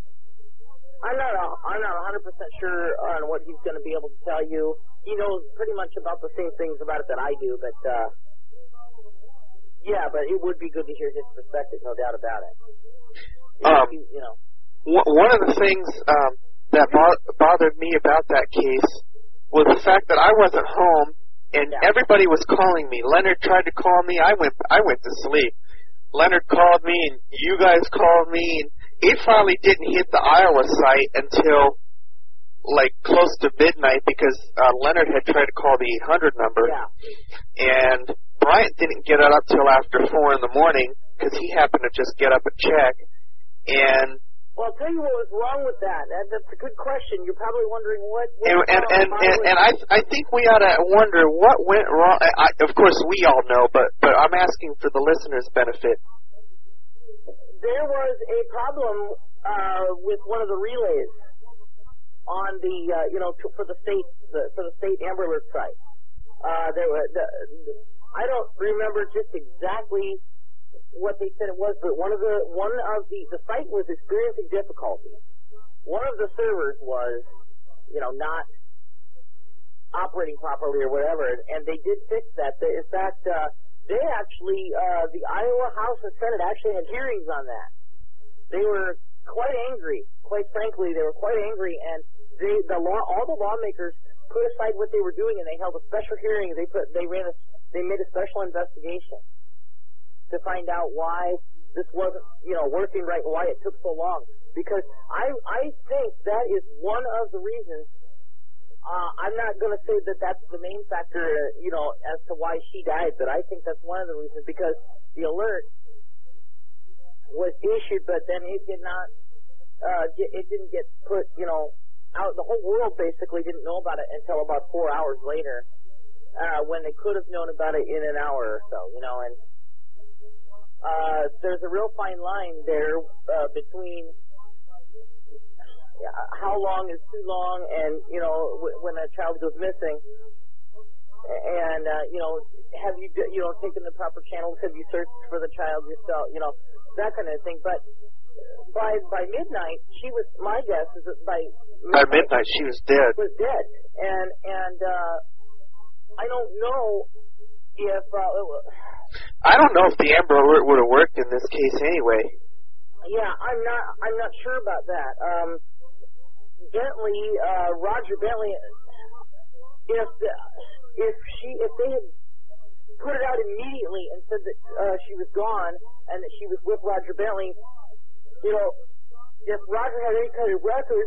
I'm not. A, I'm not one hundred percent sure on what he's going to be able to tell you. He knows pretty much about the same things about it that I do, but uh, yeah, but it would be good to hear his perspective, no doubt about it. Um, you, you know, One of the things um, that bo- bothered me about that case was the fact that I wasn't home and Yeah. everybody was calling me. Leonard tried to call me. I went. I went to sleep. Leonard called me, and you guys called me, and it finally didn't hit the Iowa site until like close to midnight because uh, Leonard had tried to call the eight hundred number, yeah. and Bryant didn't get it up till after four in the morning because he happened to just get up and check. And Well, I'll tell you what was wrong with that. that that's a good question. You're probably wondering what. what and and and, and, and I I think we ought to wonder what went wrong. I, of course, we all know, but but I'm asking for the listeners' benefit. There was a problem uh, with one of the relays on the uh, you know to, for the state the, for the state Amber Alert site. Uh, there were the, I don't remember just exactly what they said it was, but one of the one of the the site was experiencing difficulty. One of the servers was, you know, not operating properly or whatever, and they did fix that. They, in fact, uh, they actually uh, the Iowa House and Senate actually had hearings on that. They were quite angry. Quite frankly, they were quite angry, and they the law all the lawmakers put aside what they were doing, and they held a special hearing. They put they ran a they made a special investigation to find out why this wasn't, you know, working right, why it took so long. Because I I think that is one of the reasons. Uh, I'm not going to say that that's the main factor, you know, as to why she died, but I think that's one of the reasons because the alert was issued, but then it did not, uh, get, it didn't get put, you know, out. The whole world basically didn't know about it until about four hours later, uh, when they could have known about it in an hour or so, you know, and Uh, there's a real fine line there uh, between yeah, how long is too long, and you know w- when a child goes missing, and uh, you know have you you know taken the proper channels? Have you searched for the child yourself? You know that kind of thing. But by by midnight, she was. My guess is that by By midnight, she was dead. was dead, and and uh, I don't know if. Uh, I don't know if the Amber Alert would have worked in this case anyway. Yeah, I'm not. I'm not sure about that. Um, Bentley, uh, Roger Bentley. If the, if she if they had put it out immediately and said that uh, she was gone and that she was with Roger Bentley, you know, if Roger had any kind of record,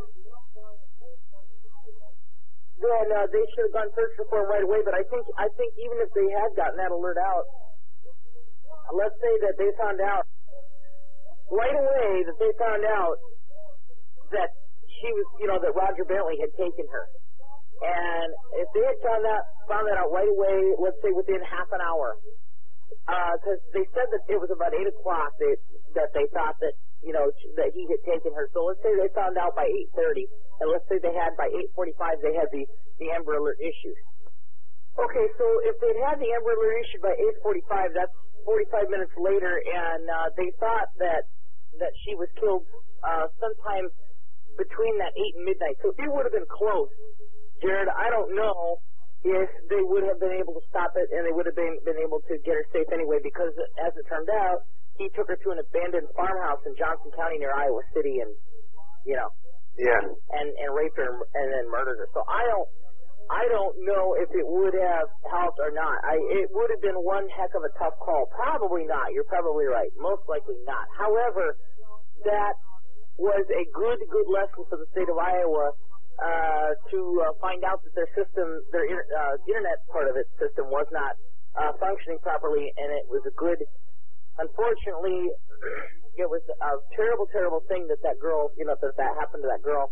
then uh, they should have gone searching for him right away. But I think I think even if they had gotten that alert out. Let's say that they found out right away that they found out that she was, you know, that Roger Bentley had taken her, And if they had found that found that out right away, let's say within half an hour, because uh, they said that it was about eight o'clock that that they thought that you know that he had taken her. So let's say they found out by eight thirty, and let's say they had by eight forty-five they had the the Amber Alert issued. Okay, so if they'd had the Amber Alert issued by eight forty-five, that's forty-five minutes later, and uh, they thought that that she was killed uh, sometime between that eight and midnight. So it would have been close, Jared. I don't know if they would have been able to stop it, and they would have been been able to get her safe anyway, because as it turned out, he took her to an abandoned farmhouse in Johnson County near Iowa City, and you know, yeah, and and raped her and then murdered her. So I don't. I don't know if it would have helped or not. I, it would have been one heck of a tough call. Probably not. You're probably right. Most likely not. However, that was a good, good lesson for the state of Iowa uh, to uh, find out that their system, their uh, internet part of its system was not uh, functioning properly, and it was a good, unfortunately, it was a terrible, terrible thing that that girl, you know, that that happened to that girl.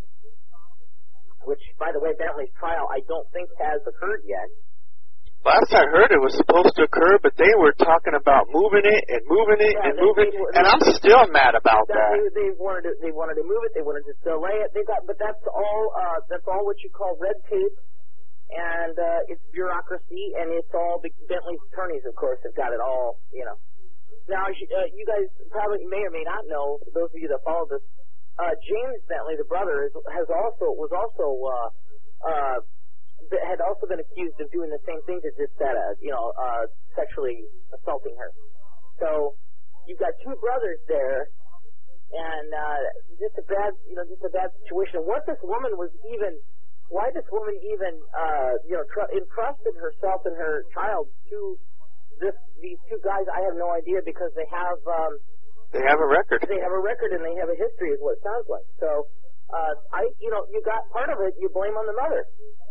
Which, by the way, Bentley's trial I don't think has occurred yet. Last I heard, it was supposed to occur, but they were talking about moving it and moving it yeah, and they, moving, they, they, and I'm still mad about that. that. They, they wanted to, they wanted to move it. They wanted to delay it. They got, but that's all. Uh, that's all what you call red tape, and uh, it's bureaucracy, and it's all Bentley's attorneys, of course, have got it all. You know. Now, uh, you guys probably may or may not know. For those of you that follow this. Uh, James Bentley, the brother, is, has also was also uh, uh, had also been accused of doing the same thing to Jessetta, you know, uh, sexually assaulting her. So you've got two brothers there, and uh, just a bad, you know, just a bad situation. What this woman was even, why this woman even, uh, you know, tr- entrusted herself and her child to this these two guys, I have no idea, because they have. Um, They have a record. They have a record, and they have a history, is what it sounds like. So, uh, I, you know, you got part of it, you blame on the mother.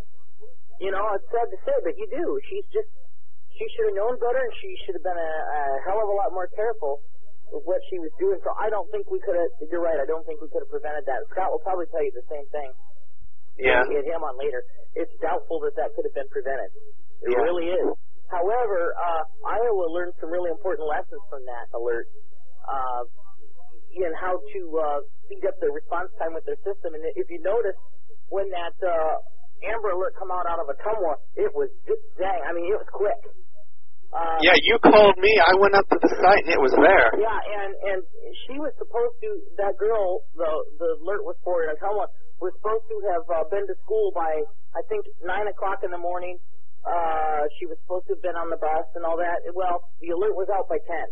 You know, it's sad to say, but you do. She's just, she should have known better, and she should have been a, a hell of a lot more careful with what she was doing. So I don't think we could have, you're right, I don't think we could have prevented that. Scott will probably tell you the same thing. Yeah. We'll get him on later. It's doubtful that that could have been prevented. It yeah. really is. However, uh, Iowa learned some really important lessons from that alert. Uh, in how to uh, speed up the response time with their system. And if you notice, when that uh, Amber Alert come out out of Ottumwa, it was just dang. I mean, it was quick. Uh, yeah, you called me. I went up to the site, and it was there. Yeah, and, and she was supposed to, that girl, the the alert was for in Ottumwa, was supposed to have uh, been to school by, I think, nine o'clock in the morning. Uh, she was supposed to have been on the bus and all that. Well, the alert was out by ten.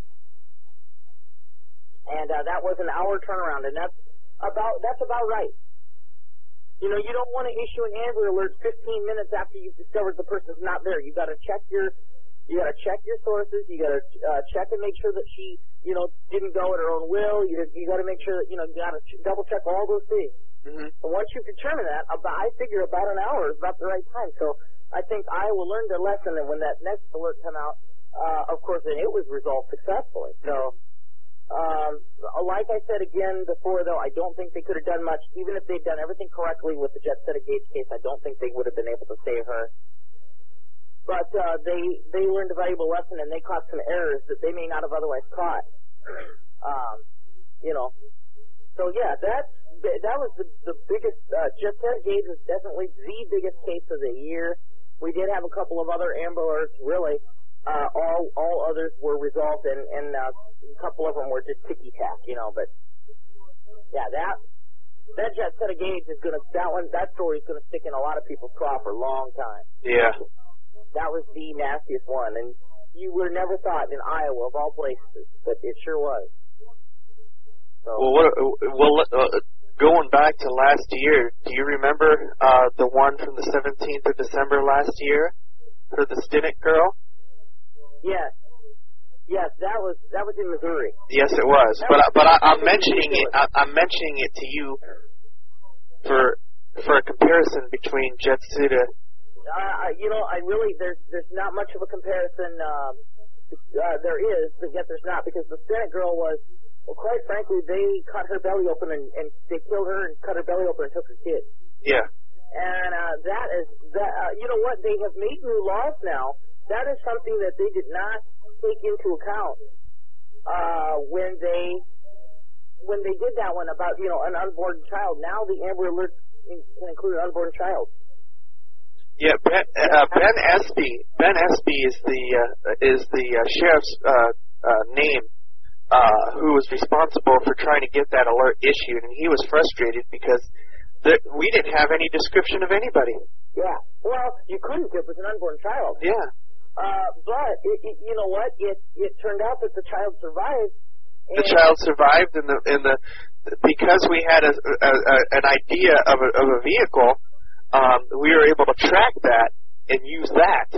And uh, that was an hour turnaround, and that's about that's about right. You know, you don't want to issue an Amber Alert fifteen minutes after you've discovered the person's not there. You got to check your you got to check your sources. You got to uh, check and make sure that she, you know, didn't go at her own will. You you got to make sure that you know you got to ch- double check all those things. Mm-hmm. And once you determine that, about I figure about an hour is about the right time. So I think Iowa learned their lesson, and when that next alert came out, uh, of course, then it was resolved successfully. So. Um, like I said again before, though, I don't think they could have done much. Even if they'd done everything correctly with the Jessetta Gates case, I don't think they would have been able to save her. But uh, they they learned a valuable lesson, and they caught some errors that they may not have otherwise caught. Um, you know, so yeah, that that was the the biggest. Uh, Jessetta Gates was definitely the biggest case of the year. We did have a couple of other Amber Alerts, really. Uh, all all others were resolved, and, and uh, a couple of them were just ticky-tack, you know. But yeah, that that Jessetta Gates is gonna that one that story is gonna stick in a lot of people's craw for a long time. Yeah, that was the nastiest one, and you would have never thought in Iowa of all places, but it sure was. So, well, what, well, uh, going back to last year, do you remember uh, the one from the seventeenth of December last year for the Stinnett girl? Yes, yes, that was that was in Missouri. Yes, it was. That but was, I, but I, I'm mentioning it. I, I'm mentioning it to you for for a comparison between Jessetta. Uh, you know, I really there's there's not much of a comparison. Um, uh, there is, but yet there's not, because the Stinnett girl was, well, quite frankly, they cut her belly open and, and they killed her and cut her belly open and took her kid. Yeah. And uh, that is, that. Uh, you know what, they have made new laws now. That is something that they did not take into account uh, when they when they did that one about, you know, an unborn child. Now the Amber Alert can include an unborn child. Yeah, Ben, uh, Ben Espy. Ben Espy is the uh, is the uh, sheriff's uh, uh, name, uh, who was responsible for trying to get that alert issued, and he was frustrated because there, we didn't have any description of anybody. Yeah, well, you couldn't if it was an unborn child. Yeah. Uh, but it, it, you know what? It it turned out that the child survived. The child survived, and the and the because we had a, a, a an idea of a, of a vehicle, um, we were able to track that and use that.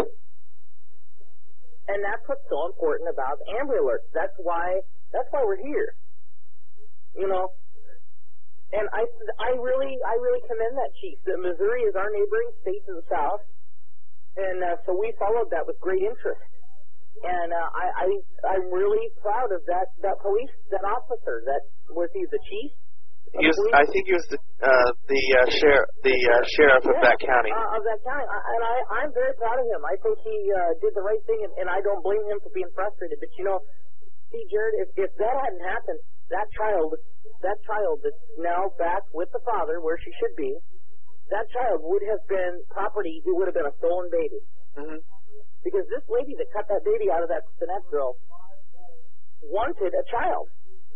And that's what's so important about Amber Alerts. That's why that's why we're here. You know, and I I really I really commend that chief. That Missouri is our neighboring state to the south, and uh, so we followed that with great interest. And uh, I, I, I'm really proud of that, that police, that officer. That was he the chief? He was, I think he was the uh, the uh, sheriff, the uh, sheriff of yeah, that county. Uh, of that county, I, and I, I'm very proud of him. I think he uh, did the right thing, and, and I don't blame him for being frustrated. But you know, see, Jared, if, if that hadn't happened, that child, that child that's now back with the father where she should be, that child would have been property. It would have been a stolen baby. Mm-hmm. Because this lady that cut that baby out of that Stinnett girl wanted a child.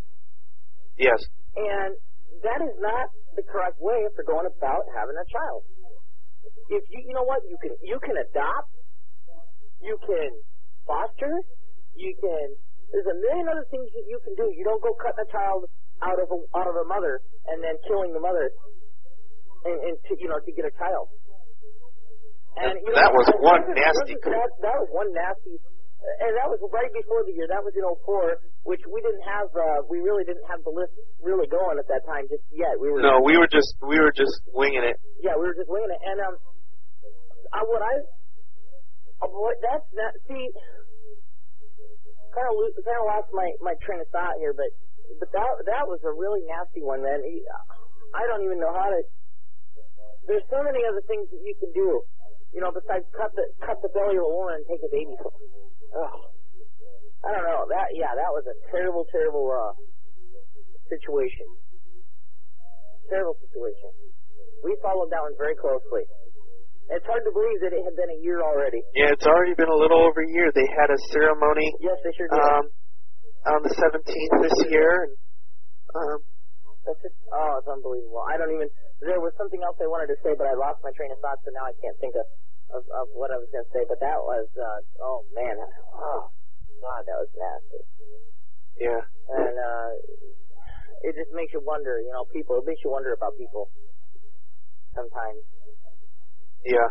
Yes. And that is not the correct way for going about having a child. If you, you know what, you can, you can adopt, you can foster, you can, there's a million other things that you can do. You don't go cutting a child out of a, out of a mother and then killing the mother and, and to, you know, to get a child. And, you know, that was I, one that, nasty. That, that was one nasty, and that was right before the year. That was in oh four, which we didn't have. Uh, we really didn't have the list really going at that time just yet. We were no, we were just we were just winging it. Yeah, we were just winging it. And um, I, what I, uh, what that's not. See, kind of kind of lost my my train of thought here, but but that that was a really nasty one, man. He, I don't even know how to. There's so many other things that you can do. You know, besides cut the cut the belly of a woman and take a baby. Ugh. I don't know. That yeah, that was a terrible, terrible uh, situation. Terrible situation. We followed that one very closely. It's hard to believe that it had been a year already. Yeah, it's already been a little over a year. They had a ceremony. Yes, they sure did. Um, on the seventeenth this year, and um, that's just oh, it's unbelievable. I don't even. There was something else I wanted to say, but I lost my train of thought, so now I can't think of, of, of what I was going to say. But that was, uh, oh man, oh God, that was nasty. Yeah. And uh, it just makes you wonder, you know, people. It makes you wonder about people sometimes. Yeah.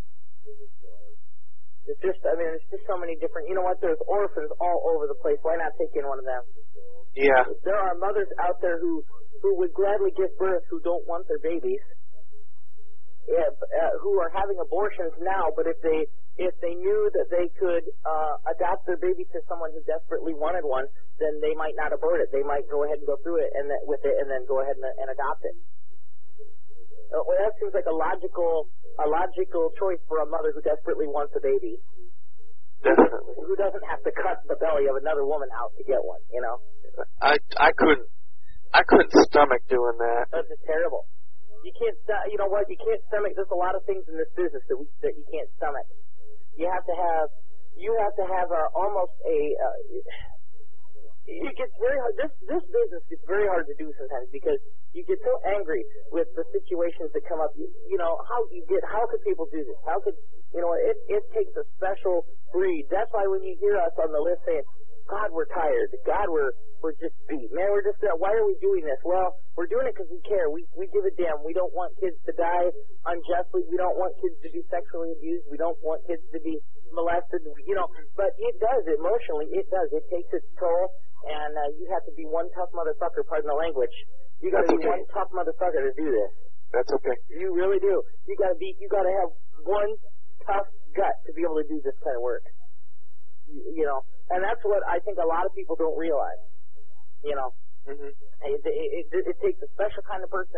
It's just, I mean, there's just so many different. You know what? There's orphans all over the place. Why not take in one of them? Yeah. There are mothers out there who. who would gladly give birth, who don't want their babies, yeah, uh, who are having abortions now, but if they if they knew that they could uh, adopt their baby to someone who desperately wanted one, then they might not abort it. They might go ahead and go through it and then, with it, and then go ahead and, and adopt it. Uh, well, that seems like a logical a logical choice for a mother who desperately wants a baby. Definitely. Who doesn't have to cut the belly of another woman out to get one, you know? I I couldn't. I couldn't stomach doing that. That's just terrible. You can't, you know what? You can't stomach. There's a lot of things in this business that we that you can't stomach. You have to have, you have to have a, almost a. Uh, it gets very hard. This this business gets very hard to do sometimes because you get so angry with the situations that come up. You, you know how you get. How could people do this? How could you know? It it takes a special breed. That's why when you hear us on the list saying, "God, we're tired. God, we're." We're just beat. Man, we're just, uh, why are we doing this? Well, we're doing it because we care. We we give a damn. We don't want kids to die unjustly. We don't want kids to be sexually abused. We don't want kids to be molested, you know. But it does, emotionally, it does. It takes its toll, and uh, you have to be one tough motherfucker, pardon the language. You got to be okay. one tough motherfucker to do this. That's okay. You really do. You got to be, you got to have one tough gut to be able to do this kind of work. You, you know, and that's what I think a lot of people don't realize. You know, mm-hmm. it, it, it, it takes a special kind of person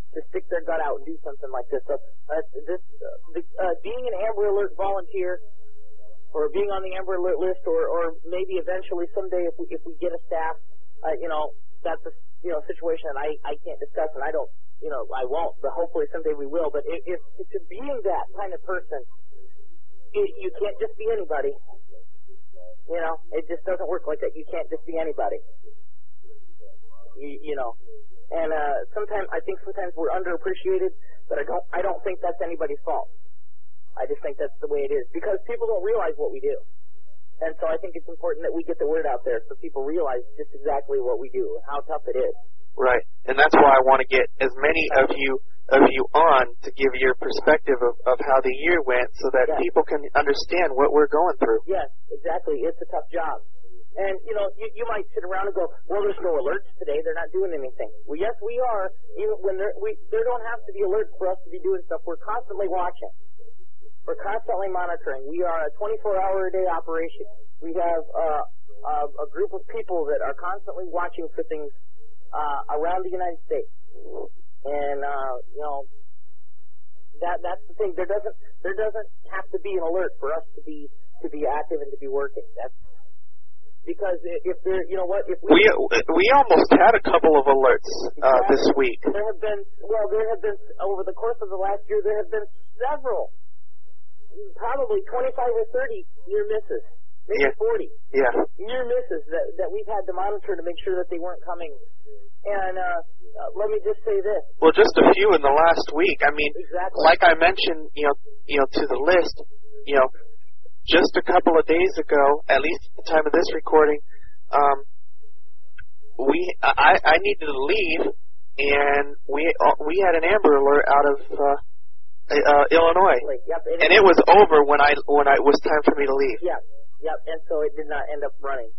to stick their gut out and do something like this. So uh, this uh, the, uh, being an Amber Alert volunteer, or being on the Amber Alert list, or, or maybe eventually someday if we if we get a staff, uh, you know, that's a you know situation that I I can't discuss, and I don't you know I won't, but hopefully someday we will. But if, if, if to being that kind of person, it, you can't just be anybody. You know, it just doesn't work like that. You can't just be anybody. You, you know, and uh, sometimes I think sometimes we're underappreciated, but I don't I don't think that's anybody's fault. I just think that's the way it is because people don't realize what we do, and so I think it's important that we get the word out there so people realize just exactly what we do and how tough it is. Right, and that's why I want to get as many of you of you on to give your perspective of, of how the year went so that yes. people can understand what we're going through. Yes, exactly. It's a tough job. And, you know, you, you might sit around and go, well, there's no alerts today. They're not doing anything. Well, yes, we are. Even when there, we, there don't have to be alerts for us to be doing stuff. We're constantly watching. We're constantly monitoring. We are a twenty-four hour a day operation. We have uh, a, a group of people that are constantly watching for things uh, around the United States. And, uh, you know, that that's the thing. There doesn't there doesn't have to be an alert for us to be to be active and to be working. That's because if there, you know what, if we we, we almost had a couple of alerts uh, exactly, this week. There have been well, there have been over the course of the last year, there have been several, probably twenty-five or thirty near misses, maybe yeah. forty. Yeah. Near misses that that we've had to monitor to make sure that they weren't coming. And uh, uh, let me just say this. Well, just a few in the last week. I mean, exactly. like I mentioned, you know, you know, to the list, you know, just a couple of days ago, at least at the time of this recording, um, we I, I needed to leave, and we uh, we had an Amber Alert out of uh, uh, Illinois, yep, and, and it was over when I when I it was time for me to leave. Yep, yep, and so it did not end up running.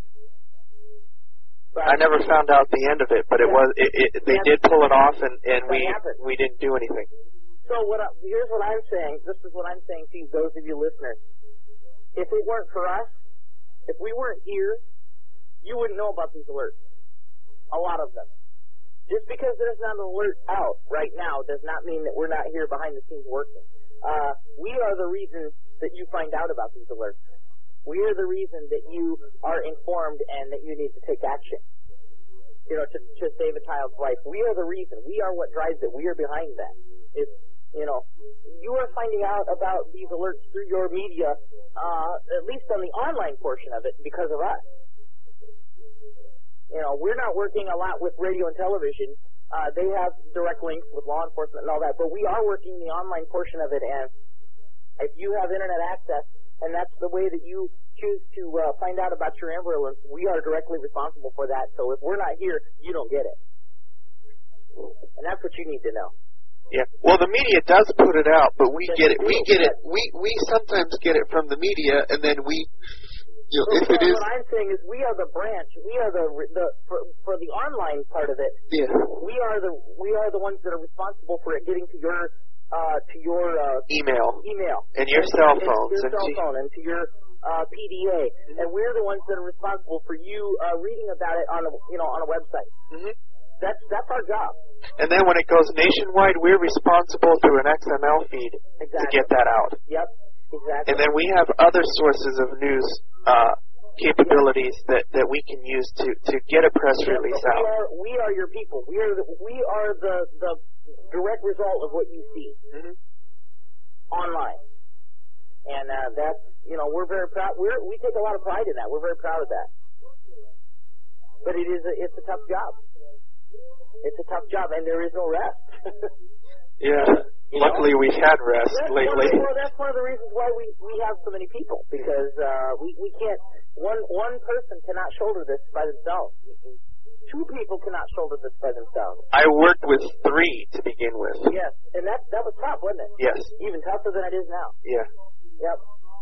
But I never found out the end of it, but it yeah. was it, it, they yeah. did pull it off, and, and we happened. we didn't do anything. So what? I, here's what I'm saying. This is what I'm saying to you, those of you listeners. If it weren't for us, if we weren't here, you wouldn't know about these alerts. A lot of them. Just because there's not an alert out right now does not mean that we're not here behind the scenes working. Uh, we are the reason that you find out about these alerts. We are the reason that you are informed and that you need to take action, you know, to, to save a child's life. We are the reason. We are what drives it. We are behind that. It's, you know, you are finding out about these alerts through your media, uh, at least on the online portion of it, because of us. You know, we're not working a lot with radio and television. Uh, they have direct links with law enforcement and all that, but we are working the online portion of it, and if you have internet access, and that's the way that you choose to uh, find out about your Amber Alerts, we are directly responsible for that. So if we're not here, you don't get it. And that's what you need to know. Yeah. Well, the media does put it out, but we Yes, get it. do. We get it. We we sometimes get it from the media, and then we, you know, So if it is. what I'm saying is, we are the branch. We are the the for, for the online part of it. Yeah. We are the we are the ones that are responsible for it getting to your uh, to your uh, Email. email And your and, cell and phones. your And cell see- phone and to your uh, P D A, Mm-hmm. and we're the ones that are responsible for you uh, reading about it on a you know on a website. Mm-hmm. That's that's our job. And then when it goes nationwide, we're responsible through an X M L feed Exactly. to get that out. Yep. Exactly. And then we have other sources of news uh, capabilities that, that we can use to, to get a press Yes, release but out. We are we are your people. We are the, we are the the direct result of what you see Mm-hmm. online, and uh, that's you know we're very proud. We we take a lot of pride in that. We're very proud of that. But it is a, it's a tough job. It's a tough job, and there is no rest. Yeah. You Luckily, know? we've had rest That's lately. One, well, that's one of the reasons why we, we have so many people, because uh, we we can't one one person cannot shoulder this by themselves. Two people cannot shoulder this by themselves. I worked with three to begin with. Yes, and that that was tough, wasn't it? Yes. Even tougher than it is now. Yeah. Yep.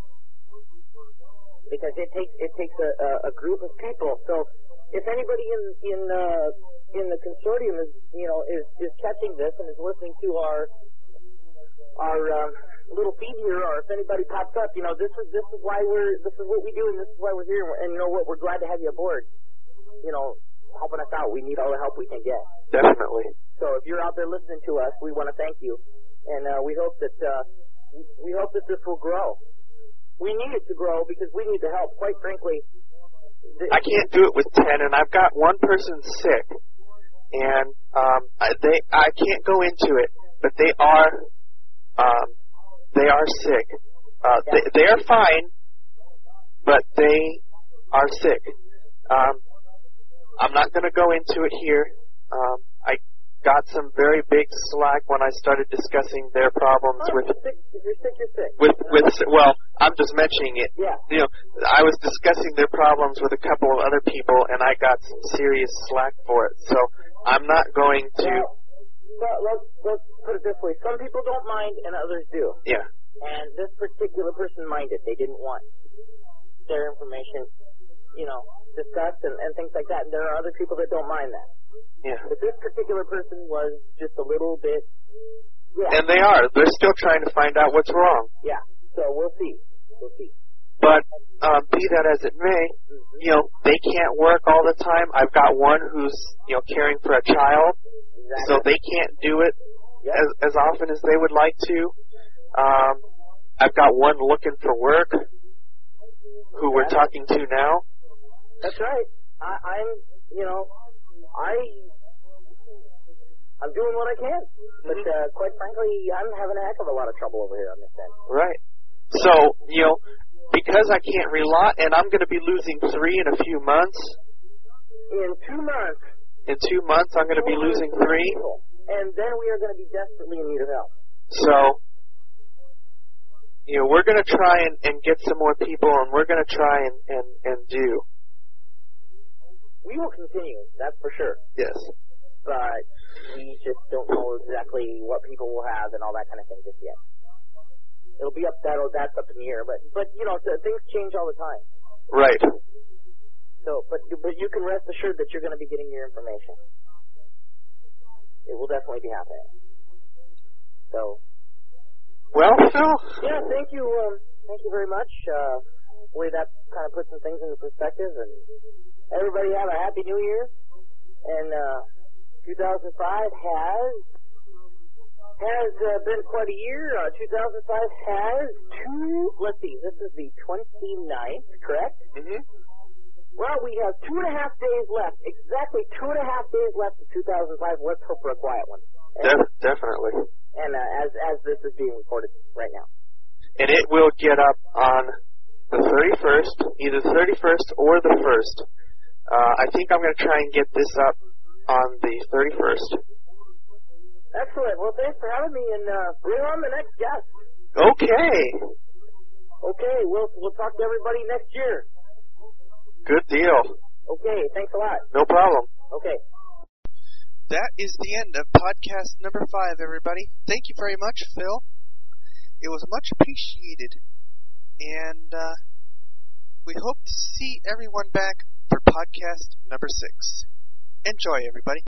Because it takes it takes a, a, a group of people. So if anybody in in uh, in the consortium is you know is, is catching this and is listening to our our um, little feed here, or if anybody pops up, you know this is this is why we're this is what we do and this is why we're here, and you know what, we're glad to have you aboard. You know, helping us out. We need all the help we can get. Definitely. So if you're out there listening to us, we want to thank you, and uh, we hope that uh, we hope that this will grow. We need it to grow because we need the help. Quite frankly, the, I can't do it with ten, and I've got one person sick, and um, I, they I can't go into it, but they are um, they are sick. Uh, yeah. they, they are fine, but they are sick. Um, I'm not going to go into it here. Um, I got some very big slack when I started discussing their problems oh, with. If you're sick, if you're sick, you're sick. With with well, I'm just mentioning it. Yeah. You know, I was discussing their problems with a couple of other people, and I got some serious slack for it. So I'm not going to. Well, let's let's put it this way: some people don't mind, and others do. Yeah. And this particular person minded; they didn't want their information, you know, discussed and, and things like that. And there are other people that don't mind that. Yeah. But this particular person was just a little bit. Yeah. And they are. They're still trying to find out what's wrong. Yeah. So we'll see. We'll see. But um, be that as it may, Mm-hmm. you know, they can't work all the time. I've got one who's, you know, caring for a child, Exactly. so they can't do it Yep. as as often as they would like to. Um, I've got one looking for work, who we're Yeah. talking to now. That's right. I, I'm, you know, I, I'm doing what I can. But uh, quite frankly, I'm having a heck of a lot of trouble over here on this end. Right. So, you know, because I can't rely, and I'm going to be losing three in a few months. In two months. In two months, I'm going to be losing three. People. And then we are going to be desperately in need of help. So, you know, we're going to try and, and get some more people, and we're going to try and, and, and do. We will continue, that's for sure. Yes. But we just don't know exactly what people will have and all that kind of thing just yet. It'll be up that or that's up in the air, but but you know th- things change all the time. Right. So, but but you can rest assured that you're going to be getting your information. It will definitely be happening. So. Well, Phil. Yeah, thank you. Um, thank you very much. Uh, way that kind of puts some things into perspective, and everybody have a happy New Year. And uh, two thousand five has has uh, been quite a year. Uh, two thousand five has two. Let's see. This is the twenty-ninth, correct? Mm-hmm. Well, we have two and a half days left. Exactly two and a half days left of two thousand five. Let's hope for a quiet one. And, Def- definitely. And uh, as as this is being recorded right now. And it will get up on the thirty-first, either the thirty-first or the first. Uh, I think I'm going to try and get this up on the thirty-first. Excellent. Well, thanks for having me, and uh, bring on the next guest. Okay. Okay, we'll we'll talk to everybody next year. Good deal. Okay, thanks a lot. No problem. Okay. That is the end of podcast number five, everybody. Thank you very much, Phil. It was much appreciated. And uh, we hope to see everyone back for podcast number six. Enjoy, everybody.